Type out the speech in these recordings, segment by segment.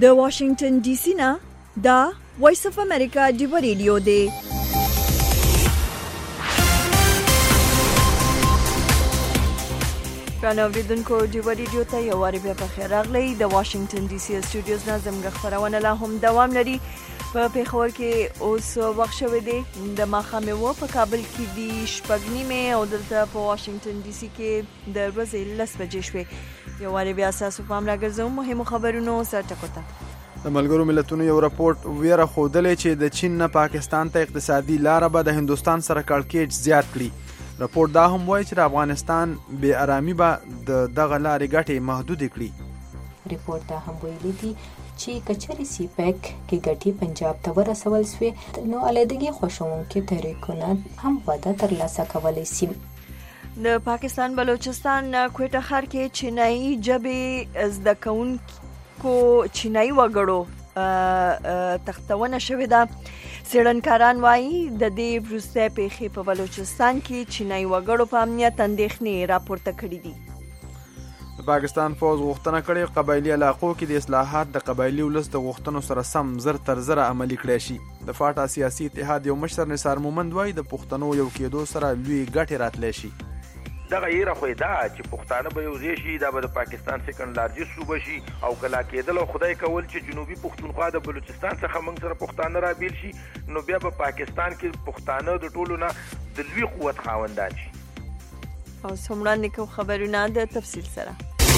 د واشنگټن ډي سي نه دا وایس اف امریکا ډیو ریډیو دی. رانو اوریدونکو ډیو ریډیو ته یو واری بیا په خیر راغلی. د واشنگټن ډي سي سټوډیوز نه زموږ خبرونه لا هم دوام لري. په پیښور کې اوس وخت شوی دی د ماښامه و په کابل کې دی شپږ نیمه او دلته په واشنگټن ډي سي کې د ورځې 10 بجې شوې. یو واری بیا تاسو پام راګرځوم مهمو خبرونو سره ټکوته. د ملګرو ملتونو یو راپورټ ویره ښودلې چې د چین نه پاکستان ته اقتصادي لاره به د هندوستان سره کړکېچ زیات کړي. راپورټ دا هم وایي چې د افغانستان بې آرامي به دغه لارې ګټې محدود کړي. ریپورټ دا هم ویلي دي چې کچري سی پیک کې ګټي پنجاب ته ورسول شوې نو علیحدګي خوشوونکي تحریکونه هم وعده ترلاسه کولی شي. د پاکستان بلوچستان کوټه ښار کې چینایي ژبې زده کوونکو چینایي وګړو تختونه شوې ده. څېړنکاران وایي د دې وروسته پیښې په بلوچستان کې چینایي وګړو په امنیت اندېښنې راپورته کړي دي. د پاکستان فوز غوښتنه کړې قبایلي علاقو کې د اصلاحات د قبایلي ولس د غوښتنو سره سم زر تر زره عملي کړی شي. د فاټا سیاسي اتحاد یو مشر نثار مومند وایي د پښتنو یو کېدو سره لوی ګټې راتلی شي. دغه یې خو دا چې پښتانه به یو ځای شي دا به د پاکستان سیکنډ لارجسټ صوبه شي او کله کېدل او خدای کول چې جنوبي پښتونخوا د بلوچستان څخه موږ سره پښتانه را بیل شي نو بیا په پاکستان کې پښتانه د ټولو نه د لوی قوت خاوندان شي. او څومره کوم خبرونه د تفصیل سره.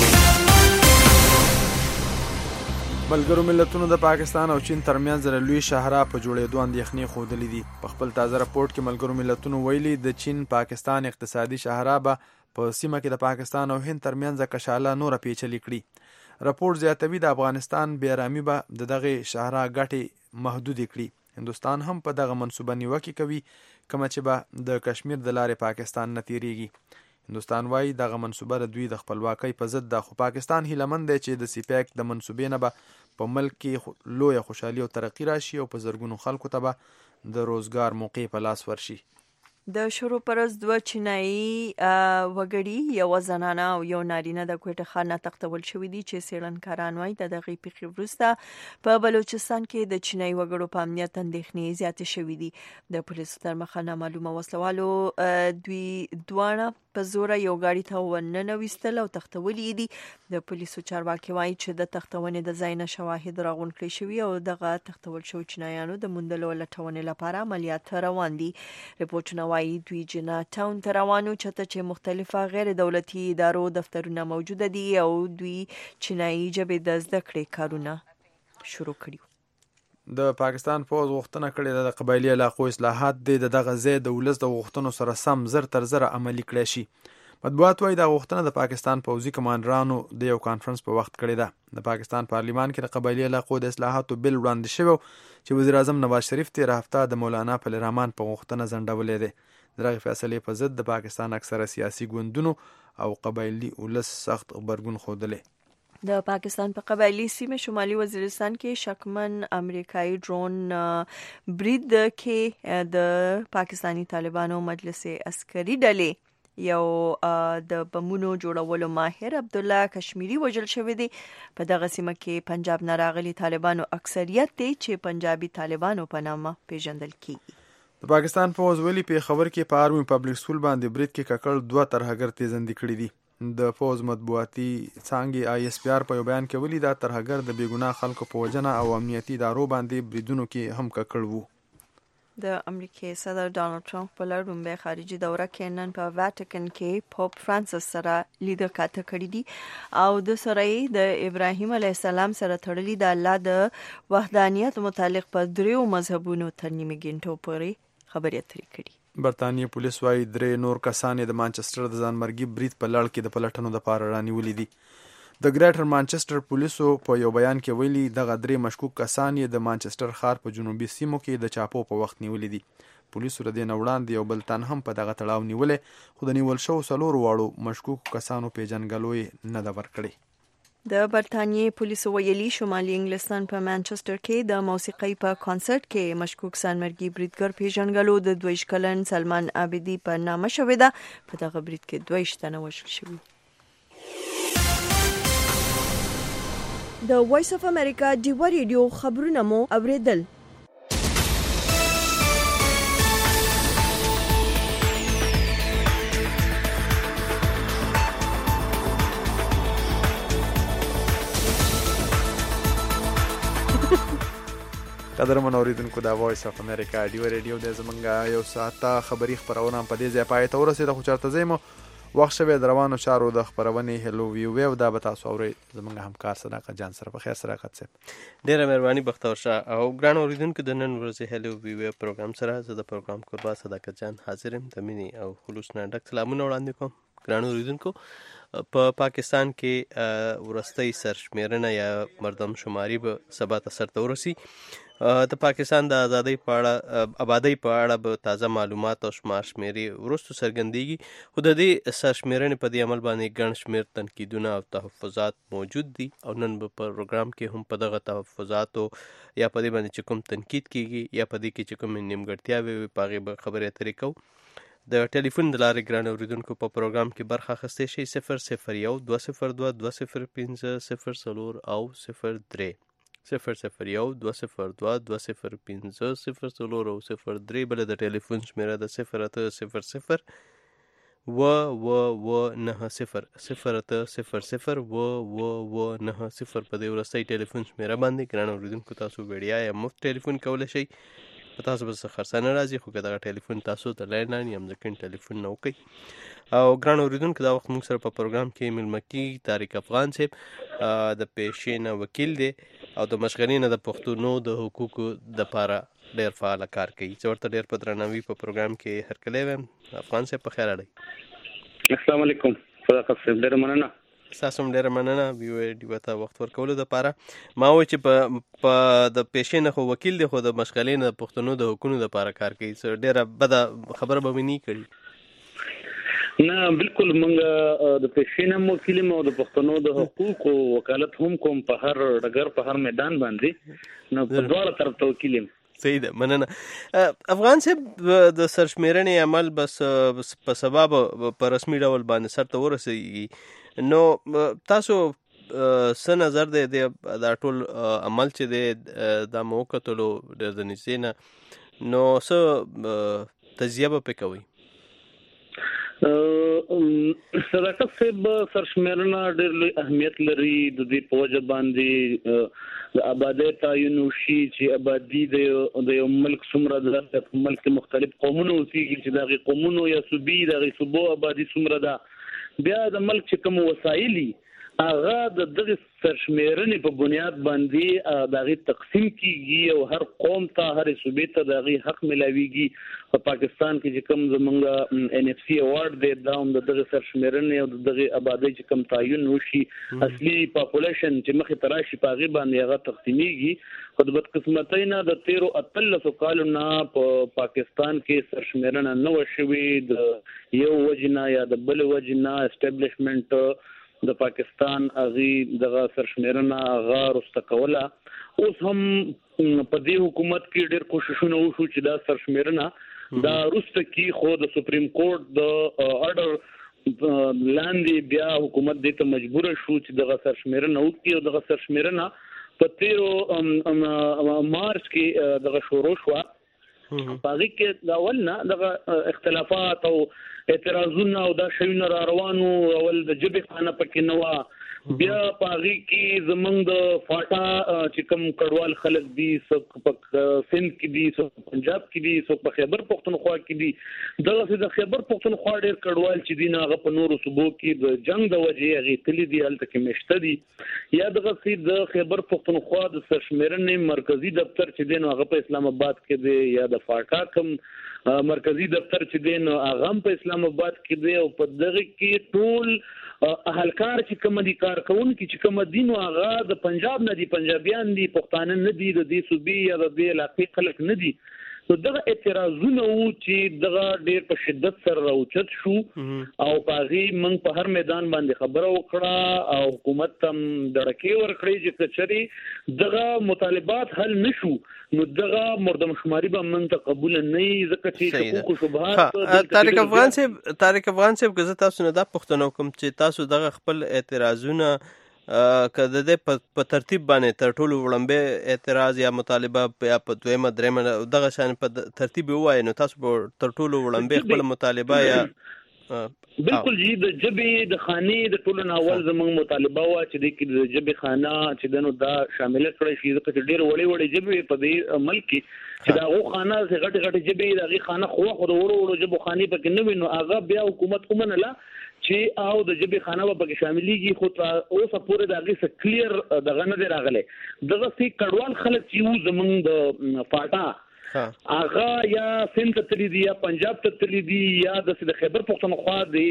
ملګرو ملتونو د پاکستان او چین ترمنځ د لوی شاهرا په جوړېدو اندېښنې ښودلې دي. په خپل تازه راپورټ کې ملګرو ملتونو ویلي د چین پاکستان اقتصادي شاهرا به په سیمه کې د پاکستان او هند ترمنځ کشاله نور پیچلې کړي. راپورټ زیاتوي د افغانستان بیرامي به دغه شاهرا ګټې محدود کړي. هندوستان هم په دغه منصوبه نیوکه کوي کوم چې به د کشمیر د لارې پاکستان نه تیریږي. هندوستان وایي دغه منصوبه د دوی د خپلواکۍ په ضد ده خو پاکستان هیلهمند دی چې د سی پیک د منصوبې نه به په ملک کې لویه خوشحالي او ترقي راشي او په زرګونو خلکو ته به د روزګار موقع په لاس ورشي. د شروع پرز دوه چینایي وګړي یو زنانه او یو نارینه د کوټه ښار نه تختول شوي دي چې څېړنکاران وایي د دغې پیښې وروسته په بلوچستان کې د چینایي وګړو په امنیت اندېښنې زیاتې شوي دي. د پولیسو تر مخه نامعلومه وسلوالو دوی دواړه په زوره یو ګاډي ته ورننویستل او تختولي دي. د پولیسو چارواکي وایي چې د تختونې د ځای نه شواهد راغونډ کړي شوي او دغه تختول شوي چینایانو د موندلو او لټونې لپاره عملیات روان دي. ریپورټونه وایي دوی جنا ټاون ته روانو چې مختلفه غیر دولتي ادارو دفترونه موجوده دي او دوی چینایي ژبې د زده کړې کارونه شروع کړي. د پاکستان فوز غوښتنه کړې د قبایلي علاقو اصلاحات د دغه ځای د ولس د غوښتنو سره سم زر تر زره عملي کړی شي. مطبوعات وایي دا غوښتنه د پاکستان پوځي کمانډرانو د یو کانفرنس په وخت کړې ده. د پاکستان پارلیمان کې د قبایلي علاقو د اصلاحاتو بل وړاندې شوی چې وزیر اعظم نواز شریف تېره هفته د مولانا فضل الرحمن په غوښتنه ځنډولی دی. دغه فیصلې په ضد د پاکستان اکثره سیاسي ګوندونو او قبایلي ولس سخت غبرګون ښودلی. د پاکستان په قبایلی سیمه شمالي وزیرستان کې شکمن امریکایي ډرون برید کې د پاکستانی طالبانو مجلس عسکري ډلې یو د بمونو جوړولو ماهر عبد الله کشمیری وژل شوی دی. په دغه سیمه کې پنجاب نه راغلي طالبانو اکثریت دی چې پنجابي طالبانو په نامه پیژندل کیږي. د پاکستان فوز ویلي پیښور کې په آرمي پبلک سکول باندې برید کې ککړ 2 ترهګر تیزندې کړي دي. د فوز مطبوعاتي څانګې ISPR په یو بیان کې ویلي دا ترهګر د بېګناه خلکو په وژنه او امنیتي ادارو باندې بریدونو کې هم ککړ وو. د امریکای صدر ډانلډ ټرمپ په لړومبۍ خارجي دوره کې نن په واټیکن کې پوپ فرانسیس سره لیدل کاته کړي دي او د سره د ابراهیم علیه السلام سره تړلي د الله د وحدانیت متعلق په 3 مذهبونو تر نیمه ګنټو پورې خبرې اترې کړي. برطانیې پولیس وایي 3 نور کسان د مانچسټر د ځانمرګي برید په لړ کې د پلټنو لپاره رانیولي دي. د ګریټر مانچسټر پولیسو په یو بیان کې ویلي دغه 3 مشکوک کسان د مانچسټر ښار په جنوبي سیمو کې د چاپو په وخت نیولي دي. پولیسو ردې نه وړاندې یو بل تن هم په دغه تړاو نیولې خو د نیول شوو 4 واړو مشکوک کسانو پیژنګلو یې نه ده ورکړې. د برطانیې پولیسو ویلي شمالي انګلستان په مانچسټر کې د موسیقۍ په کانسرت کې مشکوک ځانمرګي بریدګر پیژنګلو د 22 کلن سلمان عابدي په نامه شوې ده. په دغه برید کې 22 تنه وژل شوي. د وایس اف امریکا ډیوا ریډیو خبرونه مو اوریدل. قدرمن اوریدونکو د وایس اف امریکا ډیوا ریډیو د زمونږ یو ساعته خبری خبرونه په دې ځای پای ته ورسېده، خو چېرته ځای مو وخت شوی د روانو چارو د خبرونې هلو ویو دا به تاسو اورئ زمونږ همکار صداقت جان سره. په خیر صداقت صاحب. ډېره مهرباني بختور شاه. او ګران اوریدونکو د نن ورځې هلو ویو پروګرام سره زه د پروګرام کوربه صداقت جان حاضر یم. د مینې او خلوص نه ډک سلامونه وړاندې کوم. ګران اوریدونکو، په پاکستان کې ورستۍ سرشمیرنه یا مردم شماري به سبا ته سرته ورسي. د پاکستان د آبادۍ په اړه به تازه معلومات او شمېرې وروسته څرګندېږي، خو د دې سرشمیرنې په دې عمل باندې ګڼ شمېر تنقیدونه او تحفظات موجود دي، او نن به په پروګرام کې هم په دغه تحفظاتو یا په دې باندې چې کوم تنقید کېږي یا په دې کې چې کوم نیمګړتیاوې وي په هغې به خبرې اترې کوو. د ټلیفون د لارې ګران اوریدونکو په پروګرام کې برخه اخیستی شئ. 001 202 205 04 او 03 001 202 205 04 او 03. بله د ټلیفون شمیره د 0800 و90 0800 و90 په دې وروستۍ ټلیفون شمیره باندې ګران اوریدونکو تاسو ویډیا یا مفت ټلیفون کولی شئ. په تاسو به څه خرڅه نه راځي، خو که دغه ټلیفون تاسو ته لینډلاین یا مځکن ټلیفون نه وکړئ. او ګران اوریدونکو دا وخت موږ سره په پروګرام کې میلمه کېږي طارق افغان صاحب، د پیشې نه وکیل دی او د مشغلې نه د پښتنو د حقوقو دپاره ډېر فعاله کار کوي. زه ورته ډېر په درناوي په پروګرام کې هرکلی وایم. افغان صاحب په خیر اړئ. السلام علیکم. صداقت صاحب ډېره مننه. ستاسو هم ډېره مننه ډیوه ته وخت ورکولو دپاره. ما وایي چې په د پیشې نه خو وکیل دی، خو د مشغلې نه د پښتنو د حقونو دپاره کار کوي. ډېره بده خبره به مې نه کړي. نه بالکل، موږ د پیشې نه هم وکیل یم او د پښتنو د حقوقو وکالت هم کوم په هر ډګر په هر میدان باندې، نو په دواړه طرف ته وکیل یم. صحیح ده، مننه. افغان صاحب، د سرشمیرنې عمل بس په سبا په رسمي ډول باندې سرته ورسېږي، نو تاسو څه نظر دی دا ټول عمل چې دی دا مو وکتلو ډېر د نږدې نه، نو څه تجزیه به پرې کوئ؟ صداقت صاحب، سرشمیرنه ډېر لوی اهمیت لري. د دې په وجه باندې د آبادۍ تعین وشي چې آبادي د یو ملک څومره ده، په ملک کې مختلف قومونه اوسېږي چې د هغې قومونو یا صوبې د هغې صوبو آبادي څومره ده. بیا د ملک چې کوم وسایل هغه د دغه سرشمیرنې په بنیاد باندې د هغې تقسیم کیږي او هر قوم ته هرې صوبې ته د هغې حق ملاویږي. په پاکستان کې چې کوم زمونږ NFC اوارډ دی، دا هم د دغه سرشمیرنې او د دغه آبادۍ چې کوم تعین وشي، اصلي پاپولیشن چې مخې ته راشي په هغې باندې هغه تقسیمیږي. خو د بدقسمتۍ نه د 13 کالو نه په پاکستان کې سرشمیرنه نه وه شوې، د یو وجې نه یا د بل وجې نه اسټابلیشمنټ د پاکستان هغې دغه سرشمیرنه هغه رسته کوله. اوس هم په دې حکومت کې ډېر کوششونه وشو چې دا سرشمیرنه دا رسته کی، خو د سپریم کورټ د آرډر لاندې بیا حکومت دې ته مجبوره شو چې دغه سرشمیرنه وکړي، او دغه سرشمیرنه په 13 مارچ کې دغه شروع شوه. په هغې کې د اول نه دغه اختلافات او اعتراضونه او دا شیونه را روانو. اول د ژبې خانه پکې نه وه، بیا په هغې کې زمونږ د فاټا چې کوم کډوال خلک دي، څوک په سند کې دي، څوک په پنجاب کې دي، څوک په خیبر پښتونخوا کې دي. دغسې د خیبر پښتونخوا ډېر کډوال چې دي نه، هغه په نورو صوبو کې د جنګ د وجې هغې تللي دي، هلته کې مېشته دي. یا دغسې د خیبر پښتونخوا د سرشمیرنې مرکزي دفتر چې دی نو هغه په اسلام آباد کې دی، یا د فاټا کوم مرکزي دفتر چې دی نو هغه هم په اسلام آباد کې دی. او په دغه کې ټول اهلکار چې کوم دي، کارکوونکي چې کوم دي نو هغه د پنجاب نه دي، پنجابیان دي، پښتانه نه دي، د دې صوبې یا د دې علاقې خلک نه دي. نو دغه اعتراضونه وو چې دغه ډېر په شدت سره راوچت شو، او په هغې موږ په هر میدان باندې خبره وکړه او حکومت ته هم دړکې ورکړې چې که چېرې دغه مطالبات حل نه شو نو دغه مردم شماري به موږ ته قبوله نه وي، ځکه چې حقوق او شبهات. طارق افغان صاحب، که زه تاسو نه دا پوښتنه وکړم چې تاسو دغه خپل اعتراضونه که د دې په ترتیب باندې تر ټولو وړاندې اعتراض یا مطالبه یا په دویمه دریمه دغه شان په ترتیب ووایي نو تاسو به تر ټولو وړاندې خپل مطالبه یا بالکل جی د جبې د خانې د ټولو ناول زموږ مطالبه وا چې د جبې خانه چې دنو دا شامل کړی شي ځکه چې ډېر وړې جبې په دې ملک کې چې دا غو خانه چې غټ جبې دغه خانه خو د وړو جبو خانې پکې نه وینو هغه بیا حکومت ومنله چې او د جبې خانه به پکې شاملېږي خو اوسه پورې د هغې څه کلیر دغه نه دی راغلی دغه سي کډوال خلک چې زموږ د پاټا هغه یا سند ته تللی دي یا پنجاب ته تللی دي یا د خیبر پختونخوا د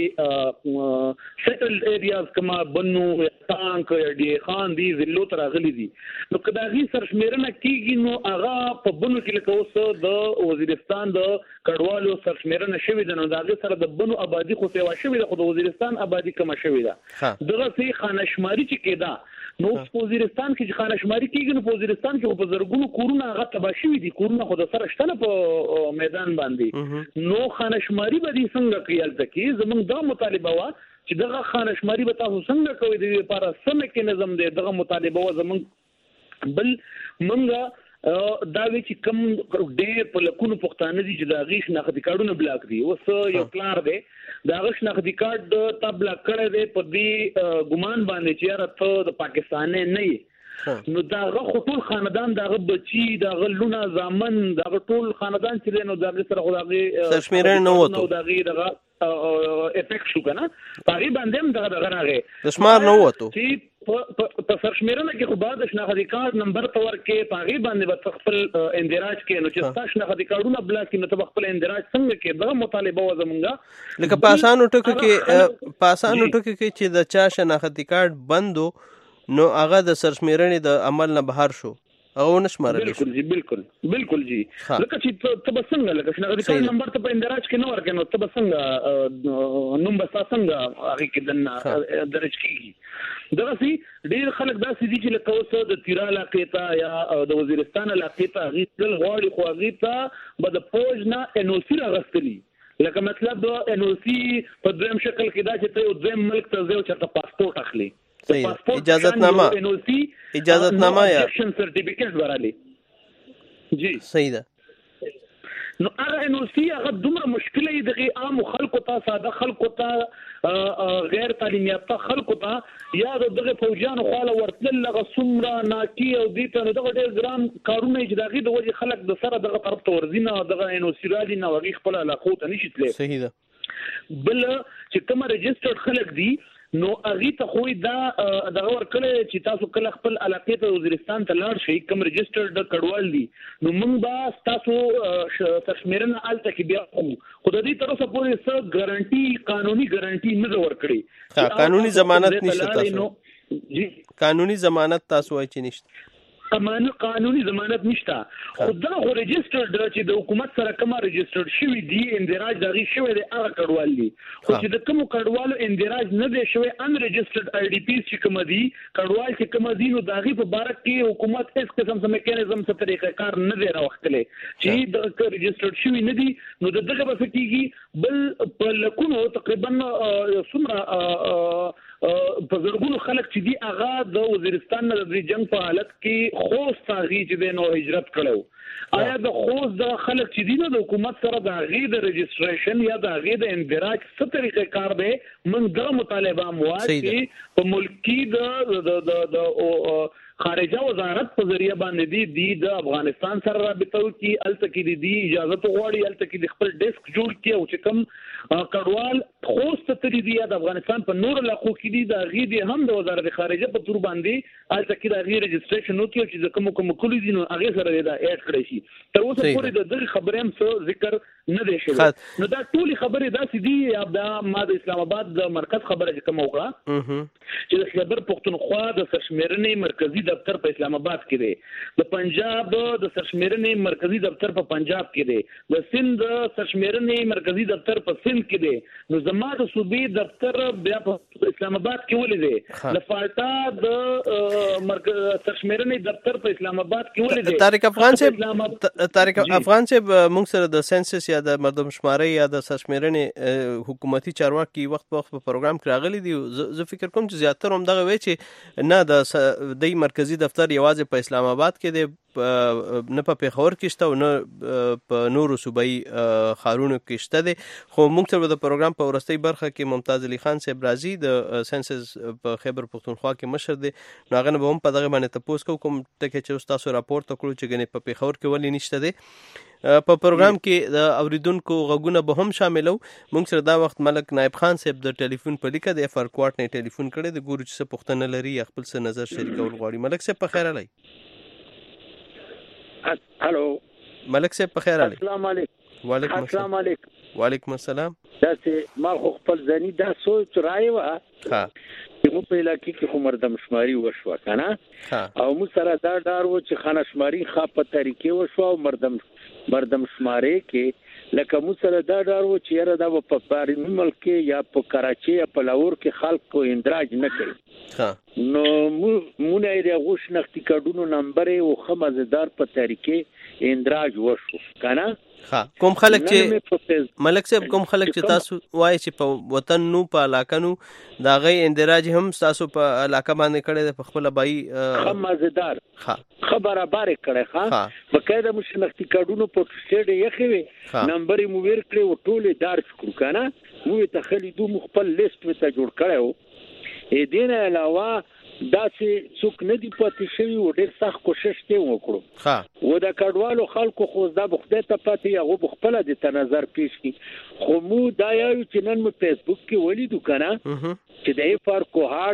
سیټلډ ایریاز کما بنو تانک ډي خان دي ضلعو ته راغلي دي نو که د هغې سرشمېرنه کېږي نو هغه په بنو کې لکه اوس د وزیرستان د کډوالو سرشمېرنه شوې ده نو د هغې سره د بنو آبادي خو سیوا شوې ده خو د وزیرستان آبادي کمه شوې ده دغسې خانهشماري چې کېده نو په وزیرستان کې چې خانهشماري کېږي نو په وزیرستان کې په زرګونو کورونه هغه تباه شوي دي کورونه خو د سره شته نه په میدان باندې نو خانهشماري به دې څنګه کوي هلته کې زموږ دا مطالبه وه چې دغه خانهشماري به تاسو څنګه کوئ د دې لپاره څه میکانیزم دی دغه مطالبه وه زموږ بل موږ دا وی چې کم ډېر په لکونو پښتانه دي چې د هغې شناختي کارډونه بلاک دي اوس یو پلار دی د هغه شناختي کارډ تا بلاک کړی دی په دې ګمان باندې چې یاره ته د پاکستاني نه یې نو د هغه خو ټول خاندان د هغه بچي د هغه لونه زامن د هغه ټول خاندان چې دی نو د هغې سره خو د هغې سرشمېرنه نه وتو د هغې دغه افیکټ شو که نه په هغې باندې هم دغه راغی د شمار نه وتو چې په سرشمېرنه کې خو باید د شناختي کارډ نمبر ته ورکې په هغې باندې به خپل اندراج کې نو چې ستا شناختي کارډونه بلاک کړي نو ته به خپل اندراج څنګه کې دغه مطالبه وه زمونږ لکه په اسانو ټکو کې چې د چا شناختي کارډ بند نو هغه د سرشمېرنې د عمل نه بهر شو هغه ونه شمارلی شو بالکل جی لکه چې ته به څنګه لکه شناختي کارډ نمبر ته په اندراج کې نه ورکې نو ته به څنګه نوم به ستا څنګه هغې کې دننه درج کېږي دغسې ډېر خلک داسې دي چې لکه اوس د تیرا علاقې ته یا د وزیرستان علاقې ته هغې تلل غواړي خو هغې ته به د فوج نه NOC راغستلي لکه مطلب د NOC په دویم شکل کې دا چې ته یو دویم ملک ته ځې او چېرته پاسپورټ اخلي اجازتنامه یا سرټیفیکیټ ورالي جی صحیح ده نو هغه NOC هغه دومره مشکله یې دغې عامو خلکو ته ساده خلکو ته غیر تعلیم یافته خلکو ته یا د دغه فوجیانو خواله ورتلل هغه څومره ناکي او دې ته نو دغه ډېر ګران کارونه چې د هغې د وجې خلک د سره دغه طرف ته ورځي نه دغه NOC رالي نه هغې خپله علاقو ته نشي تللی صحیح ده بل چې کومه رجسټرډ خلک دي نو هغې ته خو دا دغه ورکړی چې تاسو کله خپل علاقې ته وزیرستان ته لاړ شئ کوم رجسټرډ کډوال دي نو موږ به ستاسو سرشمېرنه هلته کې بیا کوو خو د دې تر اوسه پورې څه ګارنټي قانوني ګارنټي نه ده ورکړې قانوني ضمانت نشته تاسو قانوني ضمانت تاسو وایي چې نشته قانوني ضمانت نشته خو دا خو رجسټرډ چې د حکومت سره کومه رجسټرډ شوي دي اندراج د هغې شوی دی هغه کډوال دي خو چې د کومو کډوالو اندراج نه دی شوی ان رجسټرډ IDPs چې کومه دي کډوال چې کومه دي نو د هغې په باره کې حکومت هېڅ قسم څه میکانیزم څه طریقه کار نه دی راوښتلی چې د رجسټرډ شوي نه دي نو د دغه به څه کېږي بل په لکونو تقریبا څومره په زرګونو خلک چې دي هغه د وزیرستان نه د جنګ په حالت کې خوست هغې چې دی نو هجرت کړی آیا د خوست د خلک چې دي نو د حکومت سره د هغې د رجسټریشن یا د هغې د اندراج څه طریقې کار دی موږ دغه مطالبه هم وایو چې په ملکي د خارجه وزارت په ذریعه باندې دی د افغانستان سره رابطه وکړي هلته کې دی اجازت وغواړي هلته کې د خپل ډیسک جوړ کړي او چې کوم کډوال خوست ته تللي دي یا د افغانستان په نورو علاقو کې دي د هغې دې هم د وزارت خارجه په تور باندې هلته کې د هغې رجسټریشن وکړي چې د کومو کلیو دي نو هغې سره دا اډ کړی شي تر اوسه پورې د دغې خبرې هم څه ذکر نه دی شوی نو دا ټولې خبرې داسې دي یا دا ما د اسلام آباد د مرکز خبره چې کومه وکړه چې د خیبر پښتونخوا د سرشمېرنې مرکزي دفتر په اسلام آباد کې دی د پنجاب د سرشمېرنې مرکزي دفتر په پنجاب کې دی د سند د سرشمېرنې مرکزي دفتر په سند کې دی نو زما د صوبې دفتر بیا په اسلام آباد کې ولې دی د فالټا د سرشمېرنې دفتر په اسلام آباد کې ولې دی طارق افغان صاحب موږ سره د سنسس چې د مردم شماري یا د سرشمیرنې حکومتي چارواکي وخت په وخت په پروګرام کې راغلي دي. زه فکر کوم چې زیاتره هم دغه وی چې نه د مرکزی دفتر یوازې په اسلام آباد کې دی، نه په پیښور کې شته او نه په نورو صوبایي ښارونو کې شته دی. خو موږ ته د پروګرام په وروستۍ برخه کې ممتاز علي خان صاحب راځي د سنسس په خیبر پښتونخوا کې مشر دی، نو هغه نه به هم په دغه باندې تپوس کوم ټکي چې تاسو راپورته کړو چې ګنې په پیښور کې ولې نشته دی. په پروګرام کې د اوریدونکو غږونه به هم شاملو. موږ سره دا وخت ملک نائب خان صاحب د ټلیفون په لیکه د FR کوارټ نه ټلیفون کړی د ګورو چې څه پوښتنه لري یا خپل څه نظر شریکول غواړي. ملک صاحب په خیر علي. هلو ملک صاحب په خیر علي. السلام علیکم. وعلیکم السلام علیکم. وعلیکم السلام. داسې ما خپل ځاني دا سوچ رايوه ها چې مو په علاقې کې خو مردم شماري وشوه کنه، او مو سره دا ډار و چې خانه شماري خا په طریقې وشوه او مردم شماري کې لکه مو سره دا ډار و چې یاره دا په بارني ملک کې یا په کراچي یا په لاهور کې خلکو اندراج نه کوي. نو مونږ یې غوښ نختي کډونو نمبر او خمزدار په طریقې اندراج وشو کنه. کوم خلک چې ملک صاحب کوم خلک چې تاسو وایي چې په وطن نو په علاقه نو دا غي اندراج هم تاسو په علاقه باندې کړی د خپل بای خمزدار خبره باره کړی بقاعده مو شناختی کارډونو په سټډ یې خوي نمبر مو ور کړی او ټوله دار شکر کنه. مو ته خلیدو خپل لیست ته جوړ کړو. اې دین علاوه دا چې څوک نه دی پاتې شوی او ډېر سخت کوشش ته وکړو و د کډوالو خلکو خو دا بخته ته پاتې هغه بخپل د تنظر پیش کی. خو مو دا یو چې نن مو فیسبوک کې ولیدو کنه چې د FR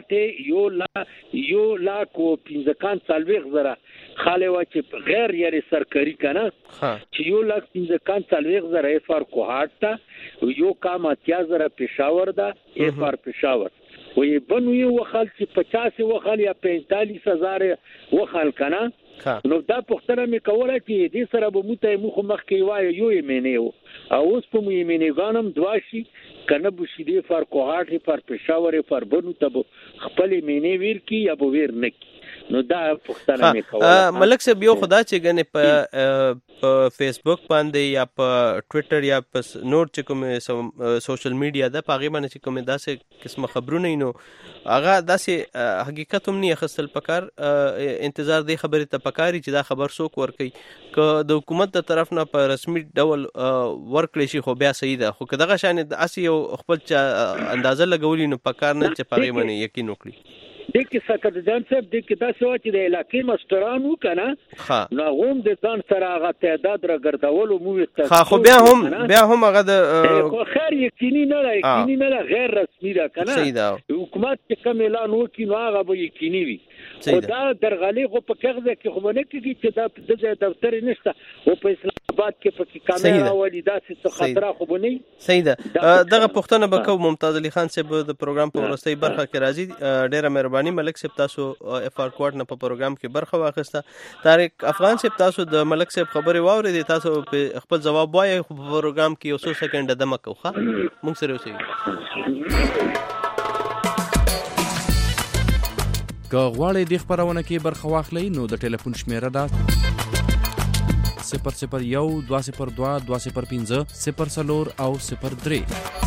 کوهاټ یو لا کو 15 سالويغ زره خاله وا چې غیر یاري سرکاري کنه چې یو لا 15 سالويغ زره FR کوهاټ ته یو کام اتیا زره پېښور دا FR پېښور وی بنوی وخال چې 50 وخال یا 45,000 وخال کنه. نو دا پختنه می کوله چې دې سره به موته مخ مخ کې وای یو یې مینه او اوس په مې مینه غانم دواشي کنه بشي دې فار کوهاټ فار پېښور فار بنو ته خپل مینه ویر کی یا به ویر نک. نو دا پختنه می کوله. ملک صاحب یو خدا چې ګنه په فیسبوک باندې یا په ټوئیټر یا په نور چې کوم سوشل میډیا ده پاغي باندې چې کوم داسې قسمه خبرونه نو هغه داسې حقیقت هم نه خصل پکار انتظار دی خبره ته پکاري چې دا خبر څوک ورکي که د حکومت د طرف نه په رسمي ډول ورکړي شي خو بیا صحیح ده. خو کداغه شان د اسی او خپل اندازه لګولي نو پکار نه چې پاغي باندې یقین وکړي. دغه سکه ځان صاحب دغه تاسو چې د علاقې مسترانو کنه نو هم د ځان سره هغه تعداد را ګرځولو مو ته خو بیا هم هغه د خیر یقیني نه غیر رسمي ده کنه. حکومت چې کوم اعلان وکړي نو هغه به یقیني وي. خو دا درغلي خو په کغزه کې خو نه کېږي چې د دفتر نشته او په اسلام آباد کې په کامera ولیدا څه خطر خو بني. صحیح ده. دغه پښتنه به کوم ممتاز علي خان صاحب د پروګرام په ورستۍ برخه کې راځي. ډیره مهرباني ملک صاحب تاسو FR کوارټ نه په پروګرام کې برخه واخیسته. طارق افغان صاحب تاسو د ملک صاحب خبرې واورېدې، تاسو خپل جواب وایي په پروګرام کې یو څو سکند دمه کوخه مونږ سره اوسئ. که غواړئ د خبرونه کې برخه واخلئ نو د ټلیفون شمیره ده 001 202 205 04 او 03.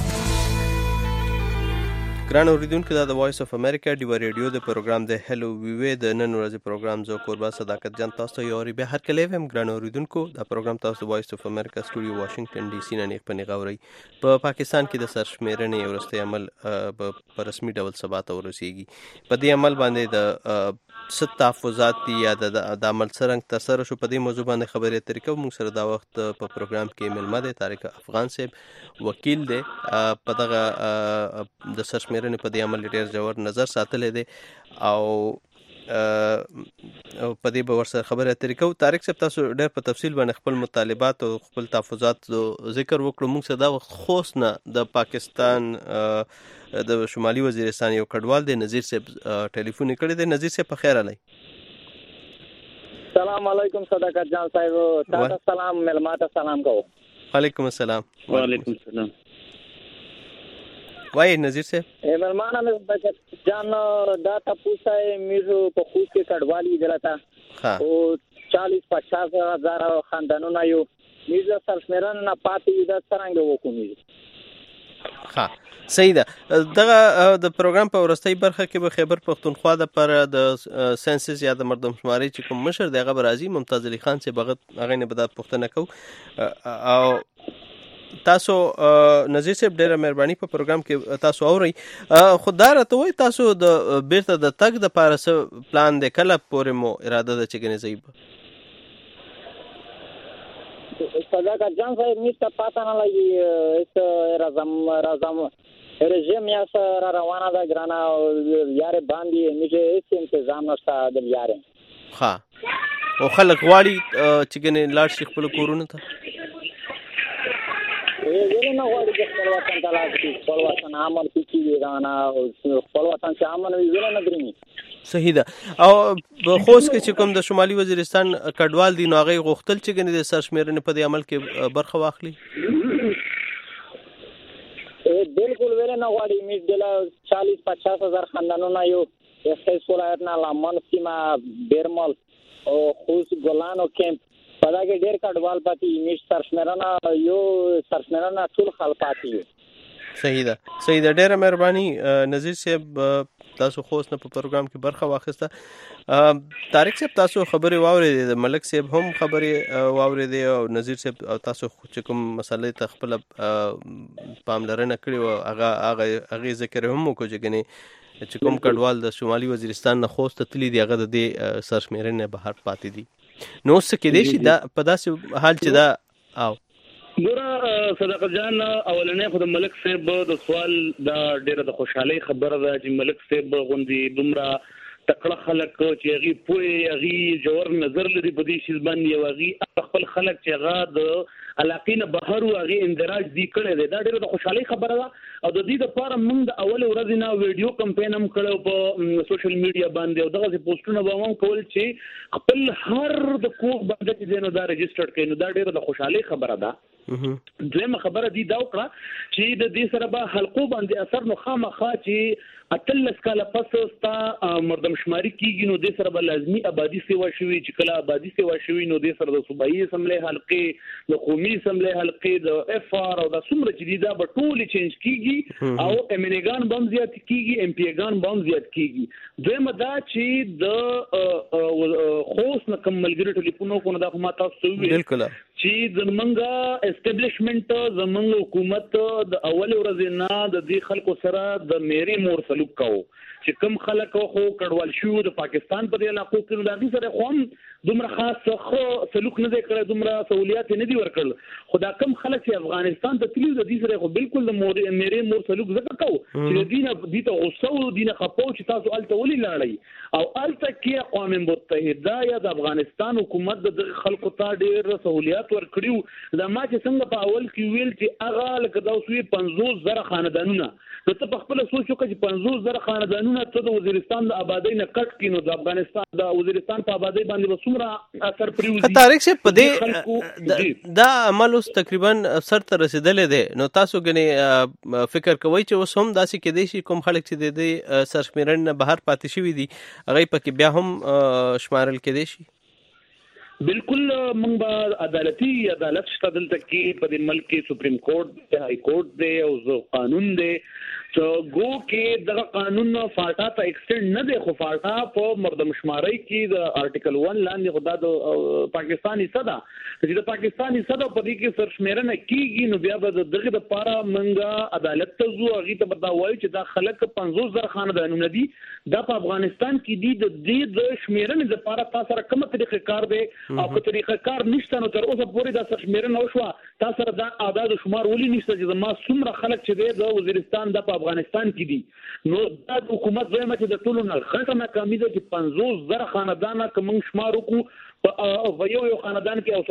ګران اوریدونکو دا د وایس اف امریکا ډیو ریډیو د پروګرام د هلو ویوي د نن ورځې پروګرام زو قربا صداقت جان تاسو یو ری به هر کله هم ګران اوریدونکو دا پروګرام تاسو وایس اف امریکا سټوډیو واشنگټن ډي سي نه په نغاوري په پاکستان کې د سرشمیرنې ورسته عمل په رسمي ډول سبا ته ورسیږي. په دې عمل باندې د ست تحفظات یا د عمل څرنګه تر سره شو په دې موضوع باندې خبرې طریقه موږ سره دا وخت په پروګرام کې ملمه ده طارق افغان صاحب وکیل دی په دغه د سرشمیرنې په دې عمل ډېر جوړ نظر ساتلې دي او په دې به ورسره خبره طریقه. طارق صاحب تاسو ډېر په تفصیل باندې خپل مطالبات او خپل تحفظات ذکر وکړو. موږ سره دا وخت خوست نه د پاکستان د شمالي وزیرستان یو کډوال دی نذیر صاحب ټلیفون کړی دی. نذیر صاحب په خیر علي. السلام علیکم صداقت جان صاحب. تاسو سلام ملماته سلام کو. وعلیکم السلام. وعلیکم السلام. وای نذیر صاحب ملمانه مې جان دا تاسو میرو په خوست کې کډوالی دلته او 40-50 هزار خاندانونه یو میز سرشمیرنه نه پاتې دا څنګه وکوم. ها صحیح ده. دغه د پروګرام په ورستۍ برخه کې به خیبر پښتونخوا د پر د سنسس یا د مردم شماري چې کوم مشر دی هغه به راځي، ممتاز علي خان صاحب هغه نه به دا پوښتنه کوو. او تاسو نذیر صاحب ډیره مهرباني په پروګرام کې تاسو اورئ. خدای راته وایي تاسو د بیرته د تګ د پاره څه پلان دی، کله پورې مو اراده ده چې ګنې ځئ؟ صداقت جان صاحب میسته پاته نه لګي رازم رژیم یا سره روانه ده ګرانه یار باندې میشه هیڅ انتظام نشته د یار. ها او خلک غواړي چې ګنې لاړ شي خپل کورونه ته. نه غواړي چې خپل وطن ته لاړ شي، خپل وطن امن کیږي ګرانه، خپل وطن چې امن وي زړه نه درېږي. صحیح ده. او خوست کې چې کوم د شمالي وزیرستان کډوال دي نو هغه غوښتل چې ګنې د سرشمیرنې په دې عمل کې برخه واخلي. بالکل ویل نه غواړي. میز دلا 40-50 هزار خاندانونه یو اخیس ولایت نه لمن سیمه بیرمل او خوست ګلانو کیمپ په دا کې ډېر کډوال پاتې. میز سرشمیرنه یو سرشمیرنه ټول خلک پاتې. صحیح ده. صحیح ده. ډیره مهرباني نذیر صاحب تاسو خوست نه په پروګرام کې برخه واخیسته. طارق صاحب تاسو خبرې واورېدې، د ملک صاحب هم خبرې واورېدې او نذیر صاحب تاسو چې کوم مسلې ته خپل پاملرنه کړې وه هغه ذکر هم وکړو چې ګنې چې کوم کډوال د شمالي وزیرستان نه خوست ته تللي دي هغه د دې سرشمیرنې بهر پاتې دي. نو څه کېدای شي دا په داسې حال چې دا او ګوره صداقت جان اولنې خو د ملک صاحب د سوال دا ډیره د خوشحالۍ خبره ده چې ملک صاحب غوندې دومره تکړه خلک چې هغوی پوهې هغوی ژور نظر لري په دې شیز باندې او هغوی خپل خلک چې هغه د علاقې نه بهر وو هغوی اندراج دی کړی دی. دا ډیره د خوشحالۍ خبره ده او د دې دپاره موږ د اولې ورځې نه ویډیو کمپین هم کړی په سوشل میډیا باندې او دغسې پوسټونه به هم کول چې خپل هر د کور بنده چې دی نو دا رجسټرډ کړي. نو دا ډیره د خوشحالۍ خبره ده. دویمه خبره دی دا وکړه چې د دې سره به حلقو باندې اثر نو خامخا چې 18 کاله پس ستا مردم شماري کیږي نو دې سره به لازمي آبادي سیوا شوي چې کله آبادي سیوا شوي نو دې سره د صوبایي اسمبلۍ حلقې د قومي اسمبلۍ حلقې د اف آر او د څومره چې دي دا به ټولې چینج کیږي او امینګان به هم زیات کیږي ام پی ګان به هم زیات کیږي. دویمه دا چې د خوست نه کوم ملګري ټلیفون وکړو دا خو ما تاسو ته وویل چې زمونږ اسټابلیشمنټ زمونږ حکومت د اول ورځې نه د دې خلکو سره د میری مور سلوک کوو چې کوم خلک خو کډوال شو د پاکستان په دې علاقو کې نو د هغوی سره خو هم دومره خاص ښه سلوک نه دی کړی، دومره سهولیات نه دي ورکړل. خو دا کوم خلک چې افغانستان ته تللي د دې سره خو بالکل د میری مور سلوک ځکه کوو چې د دې ته غوسه و دې نه خفه و چې تاسو هلته ولې لاړئ او هلته کې اقوام متحده یا د افغانستان حکومت د دغه خلکو ته ډېر سهولیات ورکړي وو. دا ما چې څنګه په اول کې ویل چې هغه لکه دا اوس وي 50,000 خاندانونه نو ته په خپله سوچ وکړه چې 50,000 خاندانونه ته د وزیرستان د آبادۍ نه کټ کړي نو د افغانستان د وزیرستان په آبادۍ باندې به څومره اثر پرېوځي. طارق صاحب په دې دا عمل اوس تقریبا سر ته رسېدلی دی نو تاسو ګنې فکر کوئ چې اوس هم داسې کېدی شي کوم خلک چې د دې سرشمیرنې نه بهر پاتې شوي دي هغوی پکې بیا هم شمارل کېدی شي؟ بالکل موږ به عدالت شته دلته کې په دې ملک کې سپریم کورټ دی، های کورټ دی او قانون دی. گو کې دغه قانون فاټا ته ایکسټینډ نه دی خو فاټا په مردم شمارۍ کې د آرټیکل 1 لاندې خو دا د پاکستان حصه ده چې د پاکستان حصه ده په دې کې سرشمیرنه کېږي نو بیا به د دغې دپاره موږ عدالت ته ځو هغوی ته به دا وایو چې دا خلک 50,000 خاندانونه دي دا په افغانستان کې دي د دې د شمیرنې دپاره تا سره کومه طریقه کار دی او که طریقه کار نشته نو تر اوسه پورې دا سرشمیرنه وشوه تا سره دا اعداد شمار ولې نشته چې زما څومره خلک چې دی د وزیرستان دا په افغانستان کې دي نو دا د حکومت دویمه چې د ټولو نه غټه ناکامي ده چې 50,000 خاندانه که موږ شمار وکړو په یو خاندان کې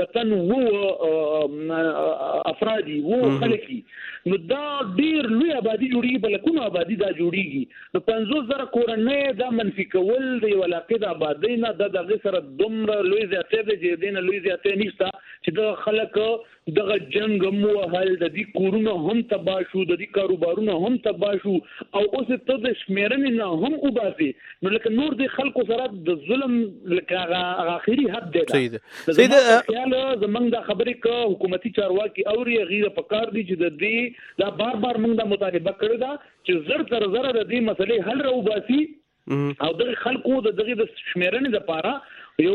اوسطا افراد وو خلک نو دا ډیر لوی آبادي جوړیږي په لکونو آبادي دا جوړیږي نو 50,000 کورنۍ دا منفي کول د یو علاقې د آبادۍ نه د دغې سره دومره لوی زیاتې دی چې دې نه لوی زیاتې نشته چې د خلک دغه جنګ هم وهل د دې کورونه هم تباه شو د دې کاروبارونه هم تباه شو او اوس ته د شمیرنې نه هم وباسي نو لکه نور د خلکو سره د ظلم لکه هغه آخري حد غلط دی. صحیح ده. خیال زمنګ د خبرې ک حکومتي چارواکي اوري غیره پکار دي چې د دې دا بار موږ د مطالبه کړی دا چې زر تر زر د دې مسلې حل راوباسي او د خلکو د دغه د شمیرنې لپاره یو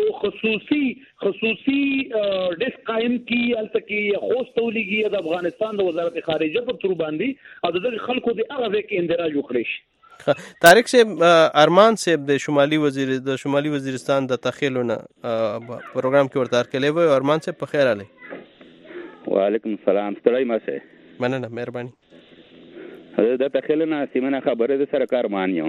خصوصي ډیسک قائم کی التکی خوست تولیږي د افغانستان د وزارت خارجه په تر باندې او د خلکو د هغه کې اندراج وکړي شي. طارق صاحب ارمان صاحب د شمالي وزیرستان د تخیلونه پروګرام کې ورته کړی و. ارمان صاحب په خیر علي. وعلیکم السلام. ستړی مشه. مننه مهرباني. د تخیلونه سیمه خبره د سرکار مانیو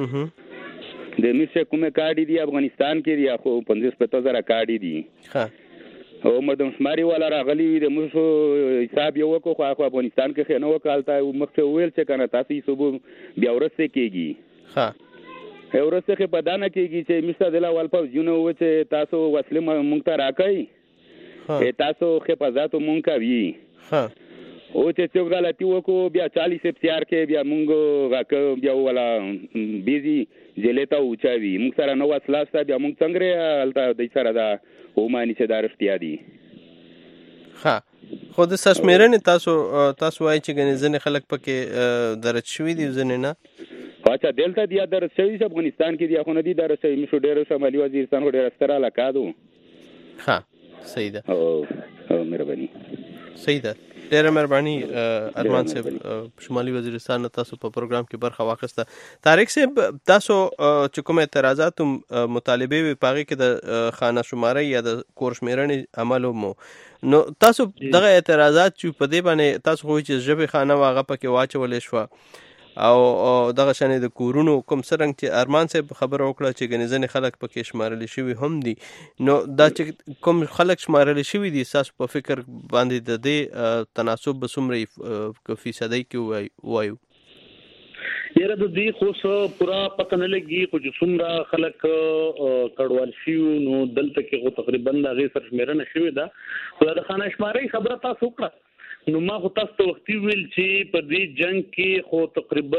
د میشه کومه کاډي دی افغانستان کې دی خو 50,000 کاډي دي. ها او مردم شماري ولا راغلي د موږ حساب یو کو خو افغانستان کې خنو وکالتا مخته ویل چې کنه تاسو صوب بیا ورسته کېږي. ها ورسته کې پدانه کېږي چې میشه د لاول په جنو و چې تاسو وسله مونږ ته راکړي تاسو حفاظت مونږ کوي. ها او چې څو غلطي وکړو بیا 40 سپتیار کې بیا مونږ راکړو بیا ولا بيزي جلیتا اوچاوي مونږ سره نو وسلاسته بیا مونږ څنګه الته د سره دا وماني چې دا رښتیا دي. ها خو د سشمیرن تاسو وایي چې غني ځنه خلک پکې درج شوی دي ځنه نه اچھا دلته دی درج شوی افغانستان کې دی خو نه دی درج شوی مشو ډېر شمالي وزیرستان هډه رستره لکادو. ها صحیح ده. او مهرباني. صحیح ده. ډېر مهرباني ارمان صاحب شمالي وزیرستان تاسو په پروګرام کې برخه واخیسته. طارق صاحب تاسو چې کوم اعتراضات مطالبه وي پاغي کې د خانه شماري یا د کور شمیرنې عمل مو نو تاسو دغه اعتراضات چې په دې باندې تاسو خو چې ژبه خانه واغه پکې واچولې شو او دغه شنه د کورونو کوم سرنګ چې ارمان صاحب خبر وکړه چې غنځنې خلک پکې شمارل شوی هم دي نو دا چې کوم خلک شمارل شوی دي تاسو په فکر باندې د دې تناسب به څومره فیصدي کې وایو؟ یره د دې خو پورا پته نه لګي خو چې څومره خلک کډوال شي نو دلته کې خو تقریبا د غي سرشمیرنه شوی ده خو د خانه شماري خبره تاسو وکړه نو ما خو تاسو ته وختي ویل چې په دې جنگ کې خو تقریبا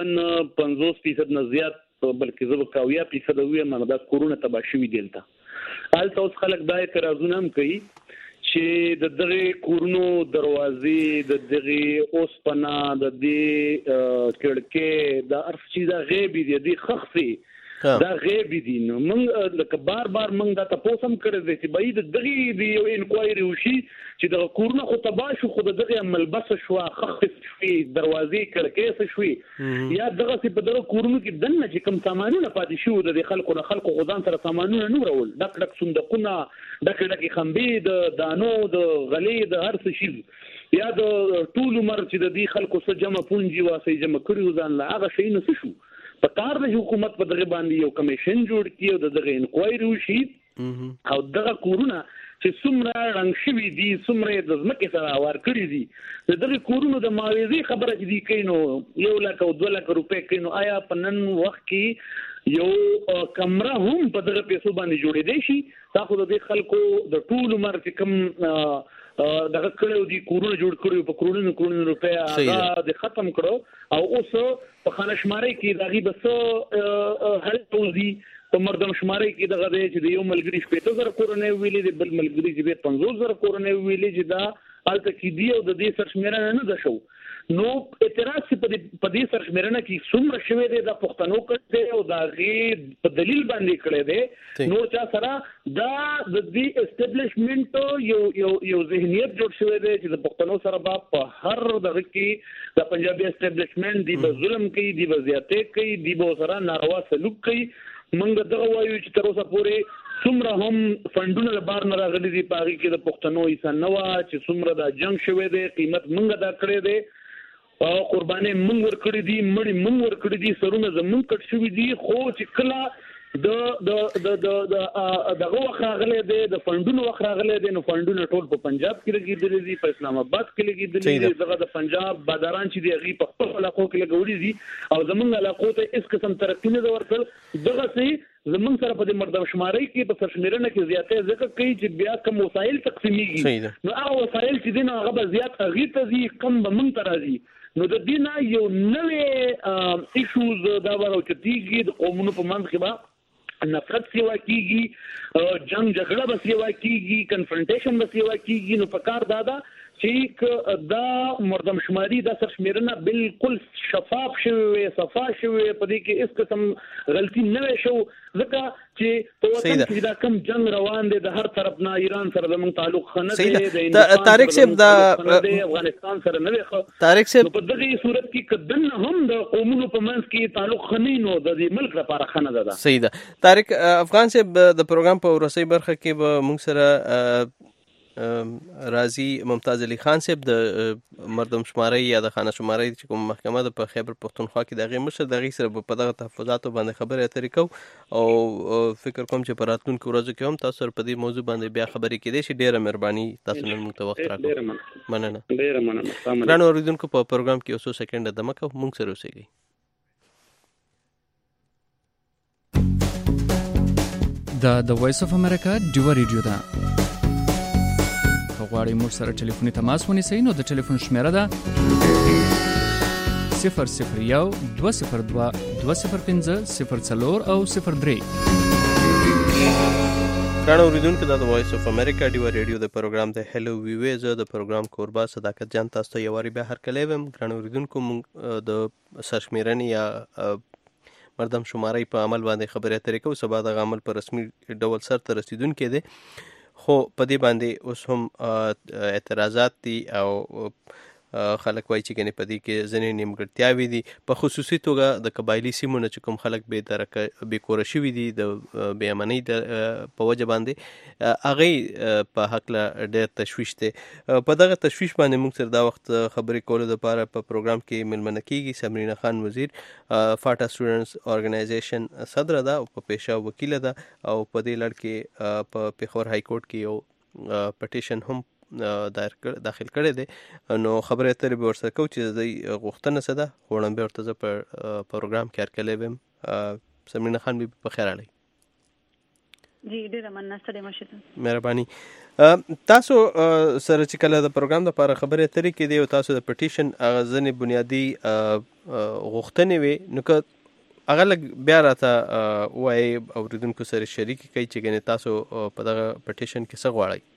50% نه زیات بلکې زه 90% وایم دا کورونا تبا شوی دلته حالت اوس خلک دا اعتراضونه هم کوي چې د دغه کورونو دروازې د دغه اوس پنا د دې کړکې د ارف چیزه غیبی دي خخصي دا غیبی دي نو موږ لکه بار موږ دا تاسو هم کړی چې باید دغه دی یو انکوایری وشي چې د کورونه خو تبا شو خو دغه ملبس شو خخص شوی دروازې کړکې شوی یا دغه په دغه کورونو کې دنه چې کم سامانونه پاتې شو د خلکو غوډان سره سامانونه نور ول ډک صندوقونه ډک خمبې د دانو د غلې د هر څه شي یا د ټول عمر چې د دې خلکو سره جمع پونجي واسي جمع کړیو ځان لا هغه شي نه شو په کار د حکومت په دغه باندې یو کمیشن جوړ کړي او دغه انکوایری وشي او دغه کورونه چې څومره رنګ شوی دي څومره د ځمکې سره وار کړی دي دغه کورونو د معاوضې خبره چې دی کینو 1 لک او 2 لک روپے کینو آیا په نن وخت کې یو کمره هم په دغه پیسو باندې جوړې دي شي تاسو د خلکو د ټول عمر چې کم دغه کړو دي کورونه جوړ کړو په کورونو روپے هغه د ختم کړو او اوس په خانه شماري کې دغه بس هل توزي په مردم شماري کې دغه چې د یو ملګری 70,000 کورونه ویلې د بل ملګری چې 50,000 کورونه ویلې چې دا الته کې دی او د دې سرشمیرنه نه ده شو نو اعتراض په دې سرشمیرنه کې څومره شوی دی د پښتنو کړه او دا غي په دلیل باندې کړی دی نو چا سره دا د دې اسټابلیشمنت یو ذهنیت جوړ شوی دی چې د پښتنو سره په هر دغه کې د پنجابي اسټابلیشمنت دی به ظلم کوي دی به زیاتې کوي دی به سره ناروا سلوک کوي منګ دغه وایو چې تر اوسه پورې څومره هم فندونه بار نه راغلي دي پاغي کې د پښتنو ایسان نو چې څومره د جنگ شوی دی قیمت منګ ادا کړی دی او قرباني مونږ ور کړی دي مړی مونږ ور کړی دي سرونه زمون کټ شوی دي خو چې کله دغه وخراغله دي د فندونو وخراغله دي نو فندونه ټول په پنجاب کې لګیدل دي په اسلام آباد کې لګیدل دي دغه د پنجاب بادران چې دی غي په خپل علاقو کې لګولې دي او زمونږ علاقو ته اس قسم ترقی نه ورکړل دغه سي زمون سره په مردم شماري کې په سرشمیرنه کې زیاتې ځکه کوي چې بیا کوم وسایل تقسیمیږي نو هغه وسایل چې دین هغه زیات اغي ته زی کم به مونږ ترازي نو د دې نه یو نوې ایشوز دا ورو چې دیږي د قومونو په منځ کې نفرت سیوا کیږي جنگ جګړه به سیوا کیږي کنفرنټیشن به سیوا کیږي نو پکار دادا چې دا مردم شماري د سرشمیرنه بالکل شفاف شوی صفا شوی په دې کې هیڅ قسم غلطي نه شو ځکه چې په وطن کې دا کم جنگ روان دي د هر طرف نه ایران سره زموږ تعلق خنه دی د طارق صاحب د افغانستان سره نه وي طارق صاحب په دغه صورت کې کدن هم د قومونو په منځ کې تعلق خنینو د ملک لپاره خنه ده. صحیح ده. طارق افغان صاحب د پروګرام په ورسې برخه کې به موږ سره راضي ممتاز علي خان صاحب د مردم شماري یا د خانه شماري چې کوم محکمه د په خیبر پختونخوا کې دغه مشر دغه سره په دغه تحفظاتو باندې خبرې اترې کو او فکر کوم چې پراتونکو ورځو کې هم تاسو په دې موضوع باندې بیا خبرې کړئ شي. ډیره مهرباني تاسو نن موږ ته وخت راکړو. مننه. ډیره مننه. ګرانو اوریدونکو په پروګرام کې اوسو سکند د مکه موږ سره اوسئ. د وایس اف امریکا ډیو ریډیو ده. غواړئ موږ سره ټلیفوني تماس ونیسئ نو د ټلیفون شمیره ده 001 202 205 04 او 03. ګرانو اوریدونکو دا د وایس اف امریکا ډیو ریډیو د پروګرام د هلو وی زه د پروګرام کوربا صداقت جان تاسو ته یو واری بیا هر کله ویم. ګرانو اوریدونکو موږ د سرشمیرنې یا مردم شماري په عمل باندې خبرې اترې کوو. سبا د عمل په رسمي ډول سر ته رسیدونکې دی خو په دې باندې اوس هم اعتراضات دي او خلک وایي چې کنه په دې کې ځینې نیمګړتیاوې دي په خصوصي توګه د قبایلی سیمو نه چې کوم خلک بې کوره شوي دي د بې امنۍ په وجه باندې هغه په حق له ډېر تشویش دی. په دغه تشویش باندې موږ سره دا وخت خبرې کولو لپاره په پروګرام کې ملمنه کیږي سمرینا خان وزیر فاټا سټوډنټس ارګنایزیشن صدر ده او په پیشه وکیل ده او په دې لړ کې په پیښور های کورټ کې یو پټیشن هم داخل کړی دی. نو خبرې اترې به ورسره کوو چې د غوښتنه څه ده غواړم بیا ورته زه په پروګرام کې هرکلی ویم. سمرینا خان بي په خیر اړئ. جی ډیره مننه ستړي مشه. مهرباني. تاسو سره چې کله د پروګرام لپاره خبرې اترې کې دی او تاسو د پټیشن ځینې بنیادي غوښتنې وي نو که هغه لږ بیا راته وایي اوریدونکو سره شریک کړئ چې ګنې تاسو په دغه پټیشن کې څه غواړئ.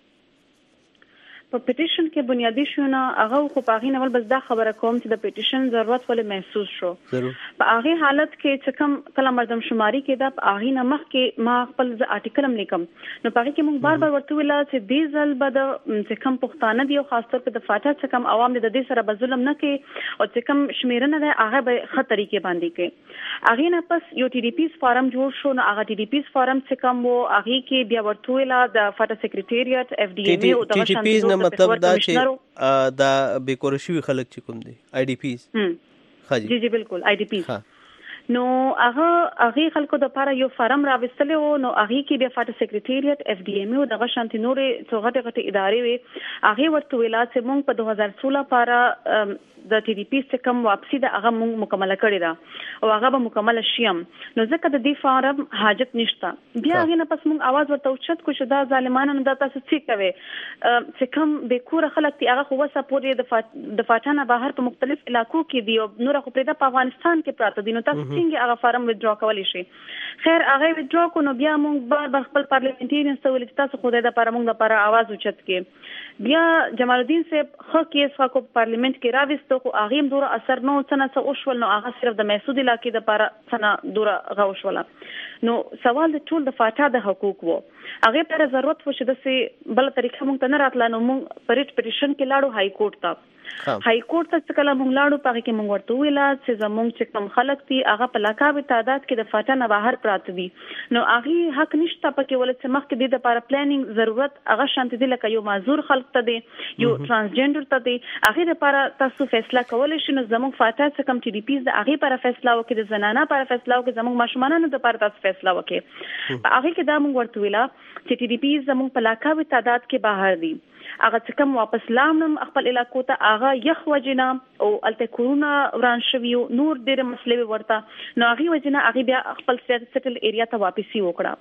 په پټیشن کې بنیادی شونه هغه خو په هغه نول بس دا خبره کوم چې د پټیشن ضرورت ولې محسوس شو. په هغه حالت کې چې کوم کله مردم شماري کې د هغه نمخ کې ما خپل آرټیکل هم لیکم نو په هغه کې موږ بار ورته ویل چې دې ځل به د چې کوم پښتانه دی او خاص طور په د فاټا چې کوم عوام د دې سره به ظلم نه کوي او چې کوم شمیرنه ده هغه به ښه طریقې باندې کوي. هغه نه پس یو ټي ډي پیز فارم جوړ شو نو هغه ټي ډي پیز فارم چې کوم وو هغه کې بیا ورته ویل د فاټا سیکریټریټ اف ډي ام ای او د شانتي مطلب دا چې دا بیکور شوی خلک چې کوم دي آی ډي پیز. جی جی بالکل آی ډي پیز. نو هغه خلکو د لپاره یو فارم راوستل او نو هغه کې بیا فاټا سیکریټریټ اف ډي ام ای او د شانتي نورې څو غټه ادارې وي هغه ورته ویل چې موږ په 2016 لپاره د ټي ډي پی څخه کم واپسی د هغه موږ مکمل کړی دا او هغه به مکمل شیم نو ځکه د دې فارم حاجت نشته. بیا هغه نه پس موږ आवाज ورته اوچت کو چې دا ظالمانه نه د تاسو څه کوي چې کم به کور خلک تی هغه خو وسه پورې د فاټانه بهر په مختلف علاقو کې دی او نور خو پرې د افغانستان کې پراته دي نو تاسو څنګه هغه فارم وډرا کولی شي. خیر هغه وډرا کو نو بیا موږ بار خپل پارلیمنټریان سره ولې تاسو خو د لپاره موږ لپاره आवाज اوچت کې بیا جمال الدین صاحب خو کیس کو پارلیمنت کې راوستو خو هغه هم دوره اثر نو څنګه څه اوشول نو هغه صرف د محسود علاقې د لپاره څنګه دوره غوښوله. نو سوال د ټول د فاټا د حقوق وو هغه پر ضرورت و چې د سي بل طریقه مونږ ته نه راتله نو مونږ پریټ پټیشن کې لاړو های کورټ ته. های کورټ ته کله مونږ لاړو پاره کې مونږ ورته ویل چې زمونږ چې کم خلک دي هغه په لکابه تعداد کې د فاټا نه بهر پراته دي نو هغه حق نشته پکې ولې چې مخکې د لپاره پلانینګ ضرورت هغه شانتي دي لکه یو معذور خلک ته دي یو ترانسجندر ته دي هغه لپاره تاسو فیصله کولای شئ نو زمونږ فاټا څخه کم ټي ډي پیز د هغه لپاره فیصله وکړي د زنانه لپاره فیصله وکړي زمونږ ماشومان نه لپاره تاسو فیصله وکړي. هغه کې دا مونږ ورته ویل چې ټي ډي پیز زمونږ په لکابه تعداد کې بهر دي هغه چې کوم واپس لامنم خپل علاقو ته هغه یخ وجنه او الته کورونا وران شوی نور ډېر مسلې ورته نو هغه وجنه هغه بیا خپل سټل ایریا ته واپسی وکړه.